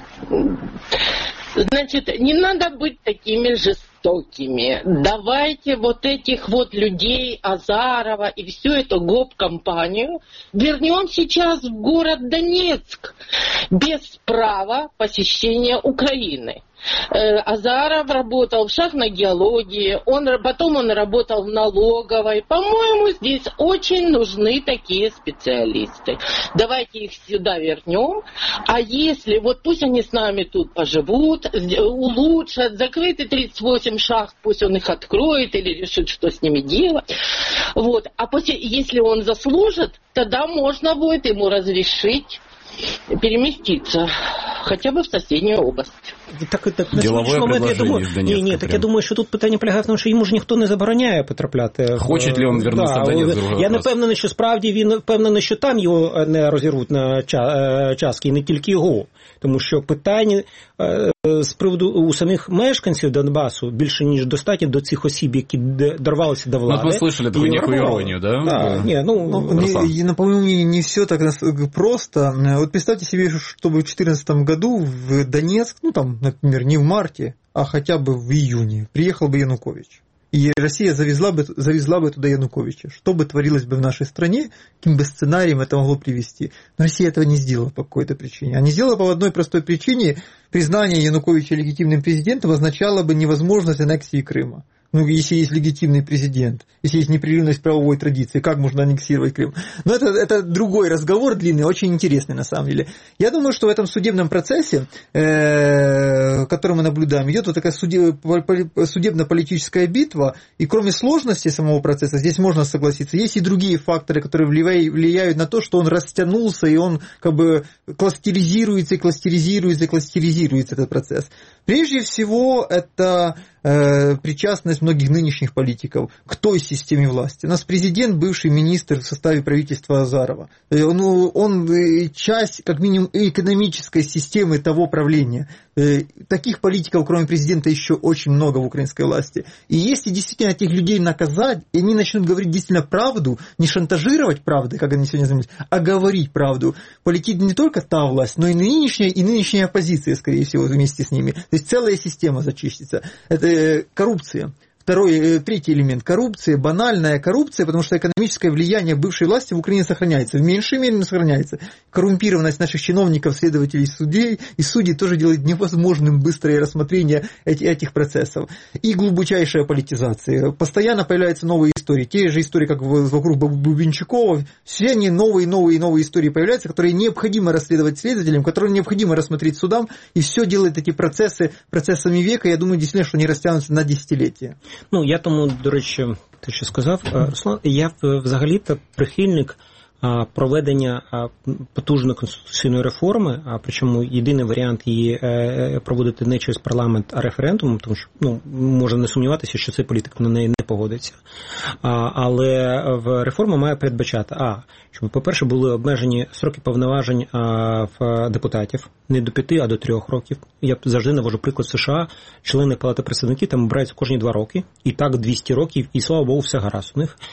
Значит, не надо быть такими жестокими. Давайте вот этих вот людей, Азарова и всю эту гоп-компанию вернем сейчас в город Донецк без права посещения Украины. Азаров работал в шахтной геологии, потом он работал в налоговой. По-моему, здесь очень нужны такие специалисты. Давайте их сюда вернем. А если, вот пусть они с нами тут поживут, улучшат, закрыты 38 шахт, пусть он их откроет или решит, что с ними делать. Вот. А после, если он заслужит, тогда можно будет ему разрешить переместиться хотя бы в соседнюю область. Ділове предложення з Донецька. Я думаю, що тут питання полягає в тому, що йому ж ніхто не забороняє потрапляти. Хоче ли він вернутися в Донецьк? Я не впевнений, що справді він впевнений, що там його не розірвуть на частки, і не тільки його. Тому що питання з приводу у самих мешканців Донбасу більше, ніж достатньо до цих осіб, які дорвалися до влади. Ну, вы слышали такую некую иронию, да? Да. По-моему, не все так просто. Вот представьте себе, чтобы в 2014 году в Донецк, ну там, например, не в марте, а хотя бы в июне, приехал бы Янукович. И Россия завезла бы туда Януковича. Что бы творилось бы в нашей стране, каким бы сценарием это могло привести. Но Россия этого не сделала по какой-то причине. А не сделала по одной простой причине. Признание Януковича легитимным президентом означало бы невозможность аннексии Крыма. Ну, если есть легитимный президент, если есть непрерывность правовой традиции, как можно аннексировать Крым? Но это другой разговор длинный, очень интересный на самом деле. Я думаю, что в этом судебном процессе, который мы наблюдаем, идет вот такая судебно-политическая битва, и кроме сложности самого процесса, здесь можно согласиться, есть и другие факторы, которые влияют на то, что он растянулся, и он как бы кластеризируется, этот процесс. Прежде всего, это причастность многих нынешних политиков к той системе власти. У нас президент, бывший министр в составе правительства Азарова. Он часть, как минимум, экономической системы того правления. Таких политиков, кроме президента, еще очень много в украинской власти. И если действительно этих людей наказать, и они начнут говорить действительно правду, не шантажировать правдой, как они сегодня занимаются, а говорить правду, полетит не только та власть, но и нынешняя оппозиция, скорее всего, вместе с ними. То есть целая система зачистится. Это коррупция. Третий элемент – коррупция, банальная коррупция, потому что экономическое влияние бывшей власти в Украине сохраняется. В меньшей мере, но сохраняется. Коррумпированность наших чиновников, следователей, судей и судей тоже делает невозможным быстрое рассмотрение этих процессов. И глубочайшая политизация. Постоянно появляются новые истории. Те же истории, как вокруг Бубенчукова. Все они новые истории появляются, которые необходимо расследовать следователям, которые необходимо рассмотреть судам. И все делает эти процессы процессами века. Я думаю, действительно, что они растянутся на десятилетия. Ну, я тому, до речі, те, що сказав, Руслан, я взагалі-то прихильник проведення потужної конституційної реформи, причому єдиний варіант її проводити не через парламент, а референдумом, тому що можна не сумніватися, що цей політик на неї не погодиться. Але реформа має передбачати, щоб, по-перше, були обмежені строки повноважень в депутатів, не до 5, а до 3 років. Я завжди навожу приклад США, члени Палати представників там обираються кожні 2 роки, і так 200 років, і, слава Богу, все гаразд у них.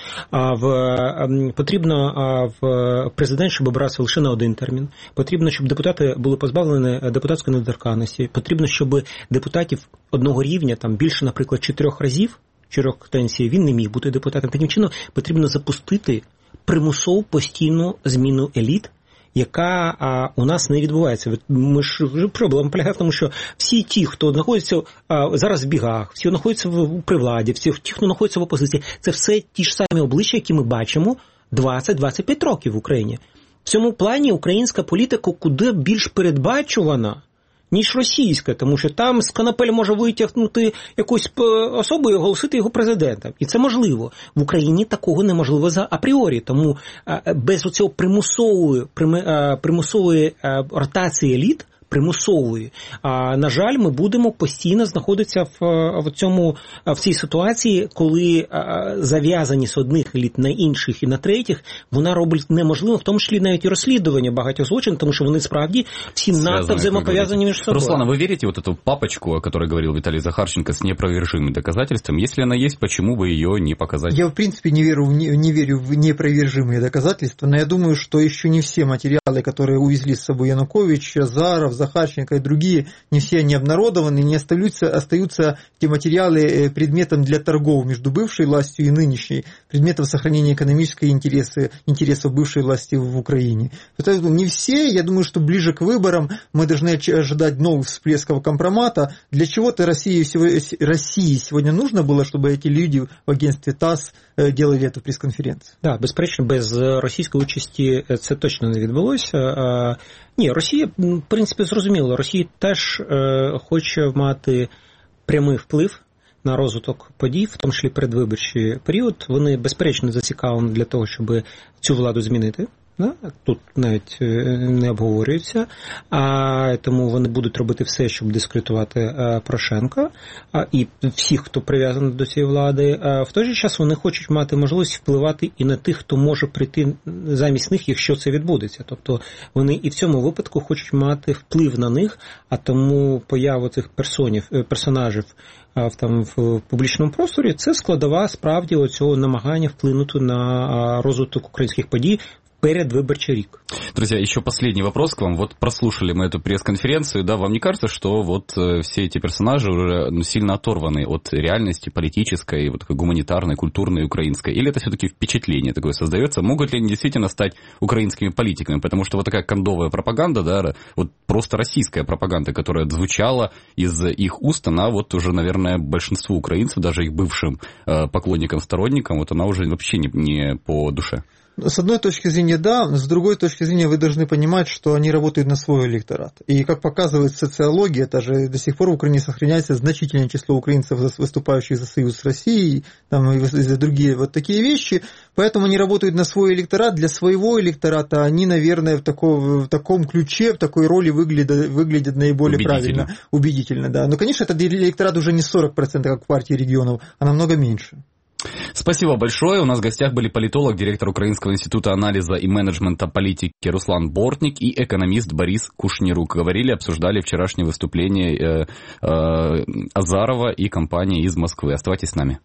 Потрібно президент, щоб обирався лише на 1 термін. Потрібно, щоб депутати були позбавлені депутатської недоторканності. Потрібно, щоб депутатів одного рівня, там більше, наприклад, 4 разів, 4 каденцій, він не міг бути депутатом. Таким чином, потрібно запустити примусову постійну зміну еліт, яка у нас не відбувається. Проблема полягає в тому, що всі ті, хто знаходиться зараз в бігах, всі знаходяться при владі, всі ті, хто знаходиться в опозиції, це все ті ж самі обличчя, які ми бачимо 20-25 років в Україні. В цьому плані українська політика куди більш передбачувана, ніж російська, тому що там з канапель може витягнути якусь особу і оголосити його президентом. І це можливо. В Україні такого неможливо апріорі, тому без оцього примусової ротації еліт, примусової. На жаль, ми будемо постійно знаходитися в цій ситуації, коли зав'язаність одних еліт на інших і на третіх, вона робить неможливо, в тому числі навіть і розслідування багатьох злочинів, тому що вони справді всі надто взаємопов'язані між собою. Руслан, вы верите вот эту папочку, о которой говорил Виталий Захарченко, с неопровержимым доказательством? Если она есть, почему бы ее не показать? Я, в принципе, не верю в неопровержимые доказательства, но я думаю, что еще не все материалы, которые увезли с собой Янукович, Азаров, Захарченко и другие, не все они обнародованы, не остаются те материалы предметом для торгов между бывшей властью и нынешней, предметом сохранения экономической интересов бывшей власти в Украине. Поэтому не все, я думаю, что ближе к выборам мы должны ожидать новых всплесков компромата. Для чего-то России сегодня нужно было, чтобы эти люди в агентстве ТАСС делали эту прес-конференцію. Так, безперечно, без російської участі це точно не відбулося. Ні, Росія, в принципі, зрозуміло, Росія теж хоче мати прямий вплив на розвиток подій, в тому числі передвиборчий період. Вони, безперечно, зацікавлені для того, щоб цю владу змінити. Тут навіть не обговорюється, тому вони будуть робити все, щоб дискредитувати Порошенка і всіх, хто прив'язаний до цієї влади. В той же час вони хочуть мати можливість впливати і на тих, хто може прийти замість них, якщо це відбудеться. Тобто вони і в цьому випадку хочуть мати вплив на них, а тому появу цих персонажів в публічному просторі – це складова справді оцього намагання вплинути на розвиток українських подій предвыборчий рік. Друзья, еще последний вопрос к вам. Вот прослушали мы эту пресс-конференцию, да, вам не кажется, что вот все эти персонажи уже сильно оторваны от реальности политической, вот такой гуманитарной, культурной, украинской? Или это все-таки впечатление такое создается? Могут ли они действительно стать украинскими политиками? Потому что вот такая кондовая пропаганда, да, вот просто российская пропаганда, которая звучала из их уст, она вот уже, наверное, большинству украинцев, даже их бывшим поклонникам, сторонникам, вот она уже вообще не по душе. С одной точки зрения, да, с другой точки зрения вы должны понимать, что они работают на свой электорат. И, как показывает социология, даже до сих пор в Украине сохраняется значительное число украинцев, выступающих за союз с Россией, там, и за другие вот такие вещи. Поэтому они работают на свой электорат. Для своего электората они, наверное, в таком ключе, в такой роли выглядят наиболее правильно, убедительно. Да. Но, конечно, этот электорат уже не 40%, как в партии регионов, а намного меньше. Спасибо большое. У нас в гостях были политолог, директор Украинского института анализа и менеджмента политики Руслан Бортник и экономист Борис Кушнирук. Говорили, обсуждали вчерашнее выступление Азарова и компании из Москвы. Оставайтесь с нами.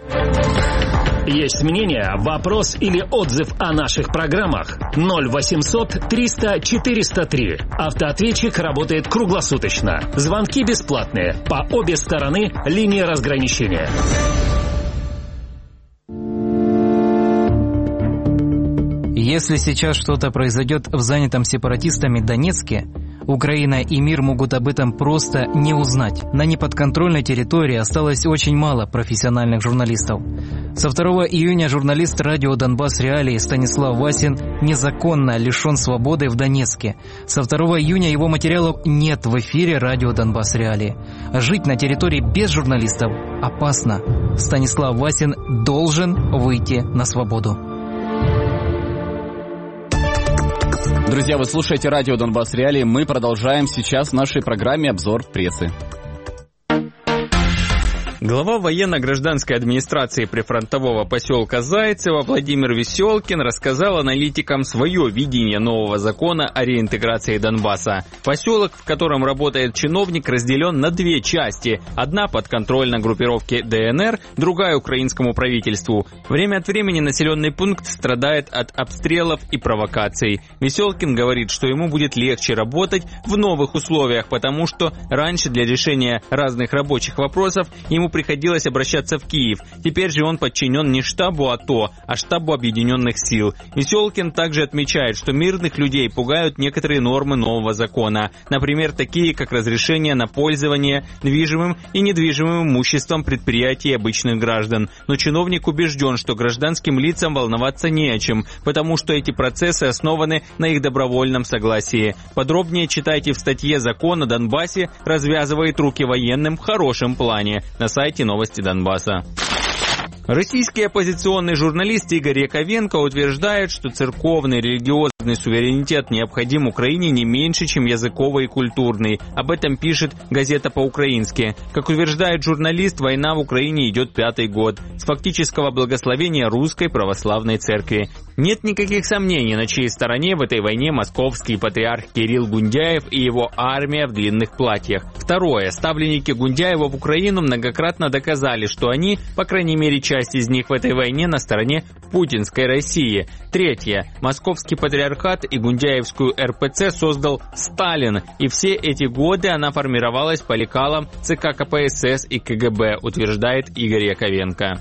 Есть мнение, вопрос или отзыв о наших программах? 0800 300 403. Автоответчик работает круглосуточно. Звонки бесплатные. По обе стороны линии разграничения. Если сейчас что-то произойдет в занятом сепаратистами Донецке, Украина и мир могут об этом просто не узнать. На неподконтрольной территории осталось очень мало профессиональных журналистов. Со 2 июня журналист радио «Донбасс Реалии» Станислав Васин незаконно лишен свободы в Донецке. Со 2 июня его материалов нет в эфире радио «Донбасс Реалии». Жить на территории без журналистов опасно. Станислав Васин должен выйти на свободу. Друзья, вы слушаете радио «Донбасс Реалии». Мы продолжаем сейчас в нашей программе «Обзор прессы». Глава военно-гражданской администрации прифронтового поселка Зайцево Владимир Веселкин рассказал аналитикам свое видение нового закона о реинтеграции Донбасса. Поселок, в котором работает чиновник, разделен на две части. Одна подконтрольна группировке ДНР, другая украинскому правительству. Время от времени населенный пункт страдает от обстрелов и провокаций. Веселкин говорит, что ему будет легче работать в новых условиях, потому что раньше для решения разных рабочих вопросов ему приходилось обращаться в Киев. Теперь же он подчинен не штабу АТО, а штабу Объединенных сил. Веселкин также отмечает, что мирных людей пугают некоторые нормы нового закона. Например, такие, как разрешение на пользование движимым и недвижимым имуществом предприятий и обычных граждан. Но чиновник убежден, что гражданским лицам волноваться не о чем, потому что эти процессы основаны на их добровольном согласии. Подробнее читайте в статье «Закон о Донбассе развязывает руки военным в хорошем плане» на сайте «Новости Донбасса». Российский оппозиционный журналист Игорь Яковенко утверждает, что церковный религиозный суверенитет необходим Украине не меньше, чем языковый и культурный. Об этом пишет газета по-украински. Как утверждает журналист, война в Украине идет 5-й год с фактического благословения Русской Православной Церкви. Нет никаких сомнений, на чьей стороне в этой войне московский патриарх Кирилл Гундяев и его армия в длинных платьях. Второе. Ставленники Гундяева в Украину многократно доказали, что они, по крайней мере часть из них в этой войне, на стороне путинской России. Третье. Московский патриархат и Гундяевскую РПЦ создал Сталин, и все эти годы она формировалась по лекалам ЦК КПСС и КГБ, утверждает Игорь Яковенко.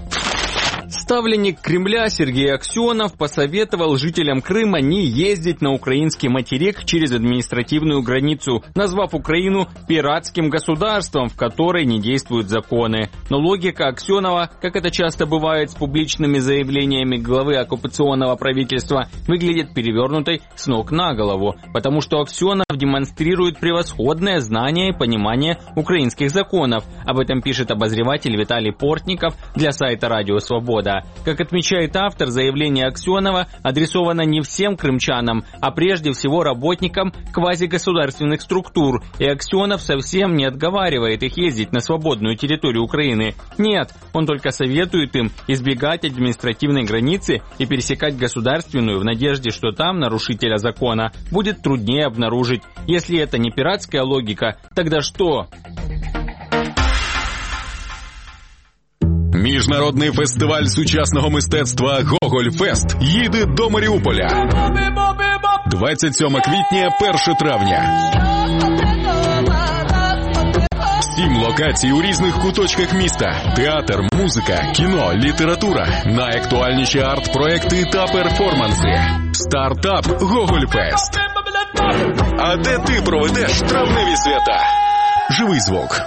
Ставленник Кремля Сергей Аксенов посоветовал жителям Крыма не ездить на украинский материк через административную границу, назвав Украину пиратским государством, в которой не действуют законы. Но логика Аксенова, как это часто бывает с публичными заявлениями главы оккупационного правительства, выглядит перевернутой с ног на голову, потому что Аксенов демонстрирует превосходное знание и понимание украинских законов. Об этом пишет обозреватель Виталий Портников для сайта «Радио Свобода». Гоголя. Как отмечает автор, заявление Аксенова адресовано не всем крымчанам, а прежде всего работникам квазигосударственных структур, и Аксенов совсем не отговаривает их ездить на свободную территорию Украины. Нет, он только советует им избегать административной границы и пересекать государственную в надежде, что там нарушителя закона будет труднее обнаружить. Если это не пиратская логика, тогда что? Міжнародний фестиваль сучасного мистецтва «Гоголь-фест» їде до Маріуполя. 27 квітня, 1 травня. 7 локацій у різних куточках міста. Театр, музика, кіно, література, найактуальніші арт-проекти та перформанси. Стартап «Гоголь-фест». А де ти проведеш травневі свята? Живий звук.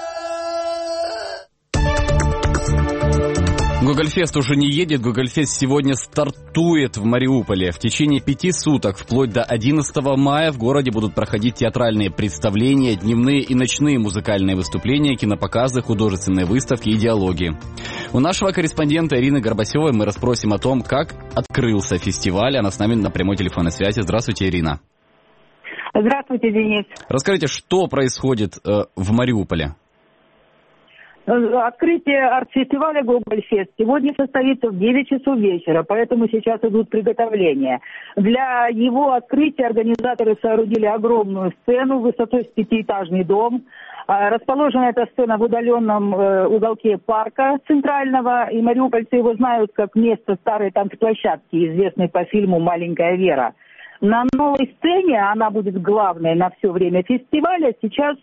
Гогольфест уже не едет, Гогольфест сегодня стартует в Мариуполе. В течение 5 суток, вплоть до 11 мая, в городе будут проходить театральные представления, дневные и ночные музыкальные выступления, кинопоказы, художественные выставки и диалоги. У нашего корреспондента Ирины Горбасевой мы расспросим о том, как открылся фестиваль. Она с нами на прямой телефонной связи. Здравствуйте, Ирина. Здравствуйте, Денис. Расскажите, что происходит в Мариуполе? Открытие арт-фестиваля «Гоголь-фест» сегодня состоится в 9 часов вечера, поэтому сейчас идут приготовления. Для его открытия организаторы соорудили огромную сцену высотой с 5-этажный дом. Расположена эта сцена в удаленном уголке парка центрального, и мариупольцы его знают как место старой танцплощадки, известной по фильму «Маленькая Вера». На новой сцене, она будет главной на все время фестиваля,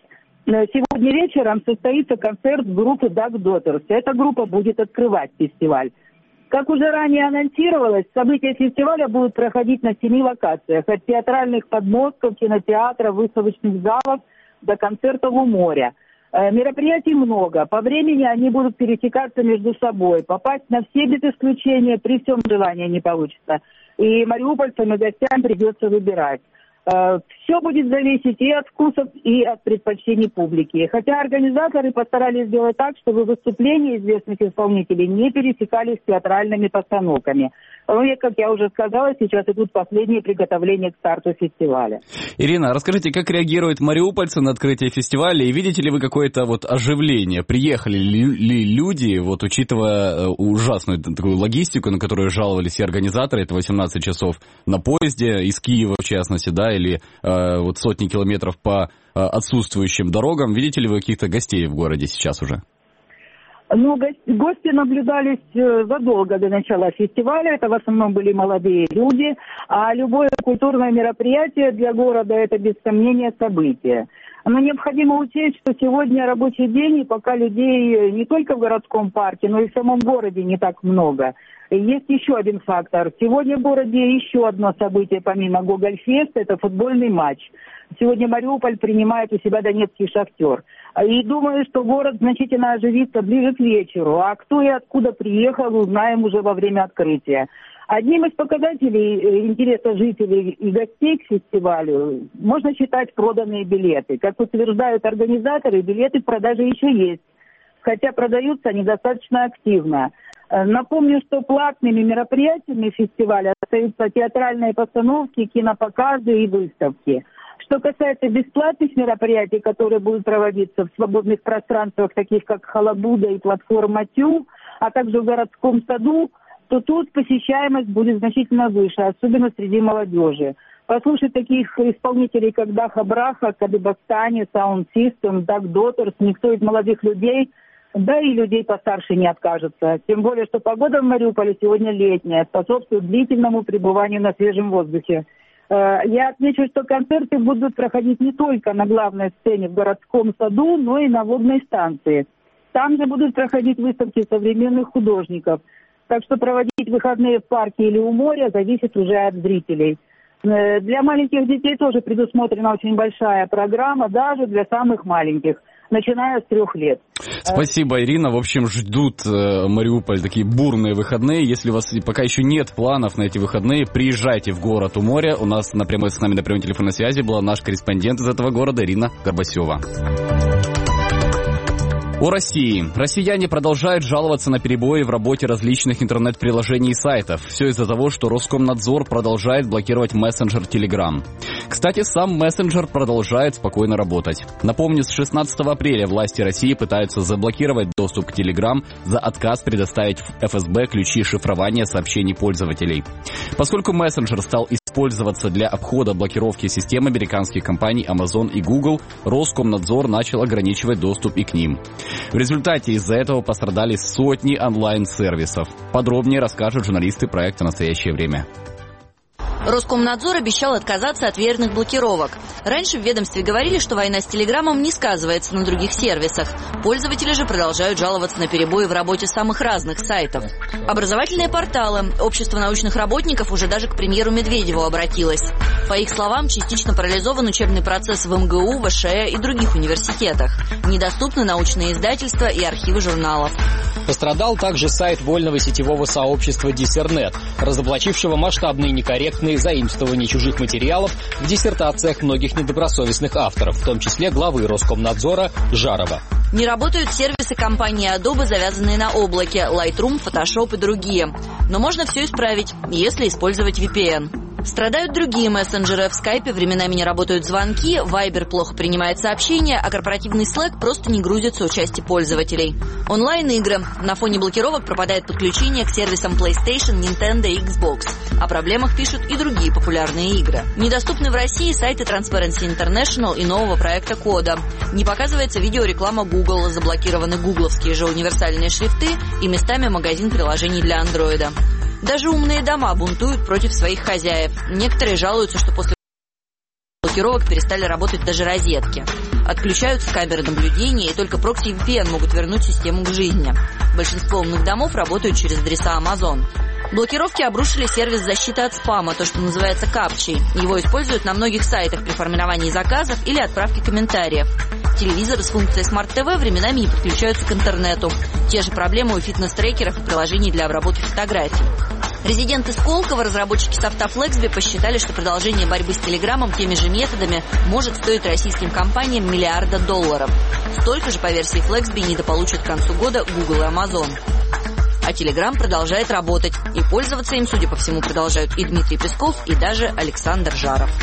сегодня вечером состоится концерт группы Duck Daughters. Эта группа будет открывать фестиваль. Как уже ранее анонсировалось, события фестиваля будут проходить на 7 локациях. От театральных подмостков, кинотеатров, выставочных залов до концертов у моря. Мероприятий много. По времени они будут пересекаться между собой. Попасть на все без исключения при всем желании не получится. И мариупольцам и гостям придется выбирать. Все будет зависеть и от вкусов, и от предпочтений публики. Хотя организаторы постарались сделать так, чтобы выступления известных исполнителей не пересекались с театральными постановками. Ну и, как я уже сказала, сейчас идут последние приготовления к старту фестиваля. Ирина, расскажите, как реагируют мариупольцы на открытие фестиваля, и видите ли вы какое-то оживление? Приехали ли люди, учитывая ужасную такую логистику, на которую жаловались и организаторы, это 18 часов на поезде, из Киева в частности, да, или сотни километров по отсутствующим дорогам. Видите ли вы каких-то гостей в городе сейчас уже? Ну, гости наблюдались задолго до начала фестиваля. Это в основном были молодые люди. А любое культурное мероприятие для города – это, без сомнения, событие. Но необходимо учесть, что сегодня рабочий день, и пока людей не только в городском парке, но и в самом городе не так много. Есть еще один фактор. Сегодня в городе еще одно событие, помимо Гоголь-феста, это футбольный матч. Сегодня Мариуполь принимает у себя донецкий «Шахтер». И думаю, что город значительно оживится ближе к вечеру. А кто и откуда приехал, узнаем уже во время открытия. Одним из показателей интереса жителей и гостей к фестивалю можно считать проданные билеты. Как утверждают организаторы, билеты в продаже еще есть, хотя продаются они достаточно активно. Напомню, что платными мероприятиями фестиваля остаются театральные постановки, кинопоказы и выставки. Что касается бесплатных мероприятий, которые будут проводиться в свободных пространствах, таких как Халабуда и платформа Тю, а также в городском саду, то тут посещаемость будет значительно выше, особенно среди молодежи. Послушать таких исполнителей, как Даха Браха, Кадыбастани, Sound System, Duck Daughters, никто из молодых людей, да и людей постарше не откажется. Тем более, что погода в Мариуполе сегодня летняя, способствует длительному пребыванию на свежем воздухе. Я отмечу, что концерты будут проходить не только на главной сцене в городском саду, но и на водной станции. Там же будут проходить выставки современных художников. Так что проводить выходные в парке или у моря зависит уже от зрителей. Для маленьких детей тоже предусмотрена очень большая программа, даже для самых маленьких, начиная с 3 лет. Спасибо, Ирина. В общем, ждут Мариуполь такие бурные выходные. Если у вас пока еще нет планов на эти выходные, приезжайте в город у моря. У нас с нами на прямой телефонной связи была наш корреспондент из этого города Ирина Горбасева. О России. Россияне продолжают жаловаться на перебои в работе различных интернет-приложений и сайтов. Все из-за того, что Роскомнадзор продолжает блокировать мессенджер Telegram. Кстати, сам мессенджер продолжает спокойно работать. Напомню, с 16 апреля власти России пытаются заблокировать доступ к Telegram за отказ предоставить ФСБ ключи шифрования сообщений пользователей. Поскольку мессенджер стал использоваться для обхода блокировки систем американских компаний Amazon и Google, Роскомнадзор начал ограничивать доступ и к ним. В результате из-за этого пострадали сотни онлайн-сервисов. Подробнее расскажут журналисты проекта «Настоящее время». Роскомнадзор обещал отказаться от веерных блокировок. Раньше в ведомстве говорили, что война с Телеграмом не сказывается на других сервисах. Пользователи же продолжают жаловаться на перебои в работе самых разных сайтов. Образовательные порталы. Общество научных работников уже даже к премьеру Медведеву обратилось. По их словам, частично парализован учебный процесс в МГУ, ВШЭ и других университетах. Недоступны научные издательства и архивы журналов. Пострадал также сайт вольного сетевого сообщества Диссернет, разоблачившего масштабные некорректные заимствования чужих материалов в диссертациях многих недобросовестных авторов, в том числе главы Роскомнадзора Жарова. Не работают сервисы компании Adobe, завязанные на облаке, Lightroom, Photoshop и другие. Но можно все исправить, если использовать VPN. Страдают другие мессенджеры. В Skype временами не работают звонки, Viber плохо принимает сообщения, а корпоративный Slack просто не грузится у части пользователей. Онлайн-игры. На фоне блокировок пропадает подключение к сервисам PlayStation, Nintendo и Xbox. О проблемах пишут и другие популярные игры. Недоступны в России сайты Transparency International и нового проекта Кода. Не показывается видеореклама Google, заблокированы гугловские же универсальные шрифты и местами магазин приложений для Android. Даже умные дома бунтуют против своих хозяев. Некоторые жалуются, что после блокировок перестали работать даже розетки. Отключаются камеры наблюдения, и только прокси и VPN могут вернуть систему к жизни. Большинство умных домов работают через адреса Amazon. Блокировки обрушили сервис защиты от спама, то, что называется капчей. Его используют на многих сайтах при формировании заказов или отправке комментариев. Телевизоры с функцией Smart TV временами не подключаются к интернету. Те же проблемы у фитнес-трекеров и приложений для обработки фотографий. Резиденты Сколково, разработчики софта Flexby, посчитали, что продолжение борьбы с Телеграмом теми же методами может стоить российским компаниям $1 миллиард. Столько же, по версии Flexby, недополучат к концу года Google и Amazon. А Telegram продолжает работать. И пользоваться им, судя по всему, продолжают и Дмитрий Песков, и даже Александр Жаров.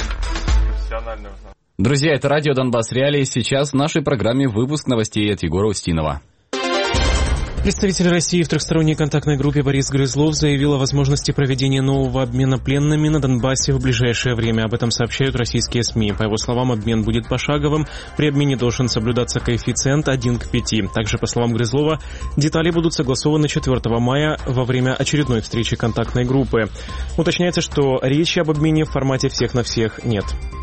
Друзья, это радио Донбасс Реалии. Сейчас в нашей программе выпуск новостей от Егора Устинова. Представитель России в трехсторонней контактной группе Борис Грызлов заявил о возможности проведения нового обмена пленными на Донбассе в ближайшее время. Об этом сообщают российские СМИ. По его словам, обмен будет пошаговым. При обмене должен соблюдаться коэффициент 1 к 5. Также, по словам Грызлова, детали будут согласованы 4 мая во время очередной встречи контактной группы. Уточняется, что речи об обмене в формате всех на всех нет.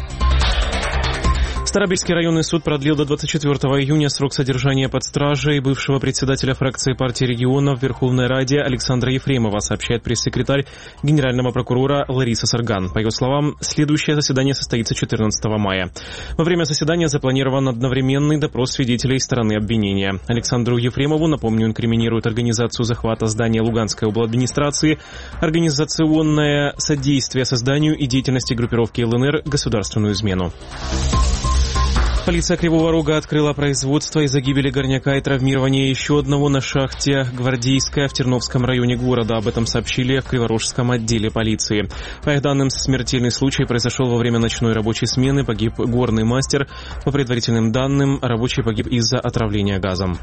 Старобельский районный суд продлил до 24 июня срок содержания под стражей бывшего председателя фракции партии регионов в Верховной Раде Александра Ефремова, сообщает пресс-секретарь генерального прокурора Лариса Сарган. По ее словам, следующее заседание состоится 14 мая. Во время заседания запланирован одновременный допрос свидетелей стороны обвинения. Александру Ефремову, напомню, инкриминируют организацию захвата здания Луганской обладминистрации, организационное содействие созданию и деятельности группировки ЛНР, государственную измену. Полиция Кривого Рога открыла производство из-за гибели горняка и травмирования еще одного на шахте Гвардейская в Терновском районе города. Об этом сообщили в Криворожском отделе полиции. По их данным, смертельный случай произошел во время ночной рабочей смены. Погиб горный мастер. По предварительным данным, рабочий погиб из-за отравления газом.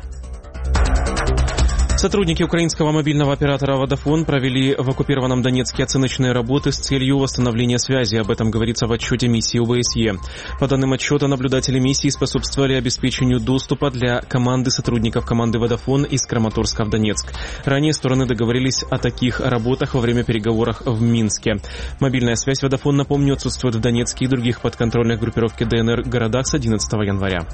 Сотрудники украинского мобильного оператора «Водафон» провели в оккупированном Донецке оценочные работы с целью восстановления связи. Об этом говорится в отчете миссии ОБСЕ. По данным отчета, наблюдатели миссии способствовали обеспечению доступа для команды сотрудников команды «Водафон» из Краматорска в Донецк. Ранее стороны договорились о таких работах во время переговоров в Минске. Мобильная связь «Водафон», напомню, отсутствует в Донецке и других подконтрольных группировке ДНР городах с 11 января.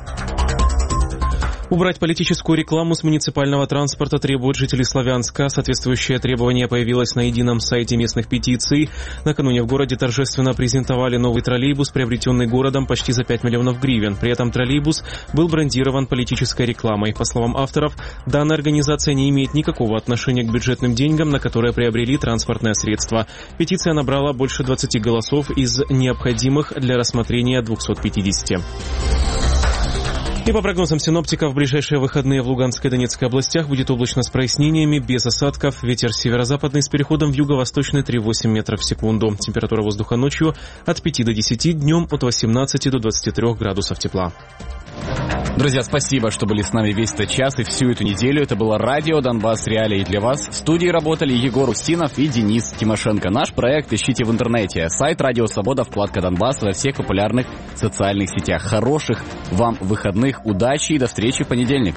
Убрать политическую рекламу с муниципального транспорта требуют жители Славянска. Соответствующее требование появилось на едином сайте местных петиций. Накануне в городе торжественно презентовали новый троллейбус, приобретенный городом почти за 5 миллионов гривен. При этом троллейбус был брендирован политической рекламой. По словам авторов, данная организация не имеет никакого отношения к бюджетным деньгам, на которые приобрели транспортное средство. Петиция набрала больше 20 голосов из необходимых для рассмотрения 250. И по прогнозам синоптиков, в ближайшие выходные в Луганской и Донецкой областях будет облачно с прояснениями, без осадков. Ветер северо-западный с переходом в юго-восточный 3,8 метров в секунду. Температура воздуха ночью от 5 до 10, днем от 18 до 23 градусов тепла. Друзья, спасибо, что были с нами весь этот час и всю эту неделю. Это было радио «Донбасс Реалии» для вас. В студии работали Егор Устинов и Денис Тимошенко. Наш проект ищите в интернете. Сайт «Радио Свобода», вкладка «Донбасс» во всех популярных социальных сетях. Хороших вам выходных, удачи и до встречи в понедельник.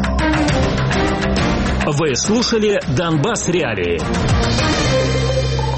Вы слушали «Донбасс Реалии».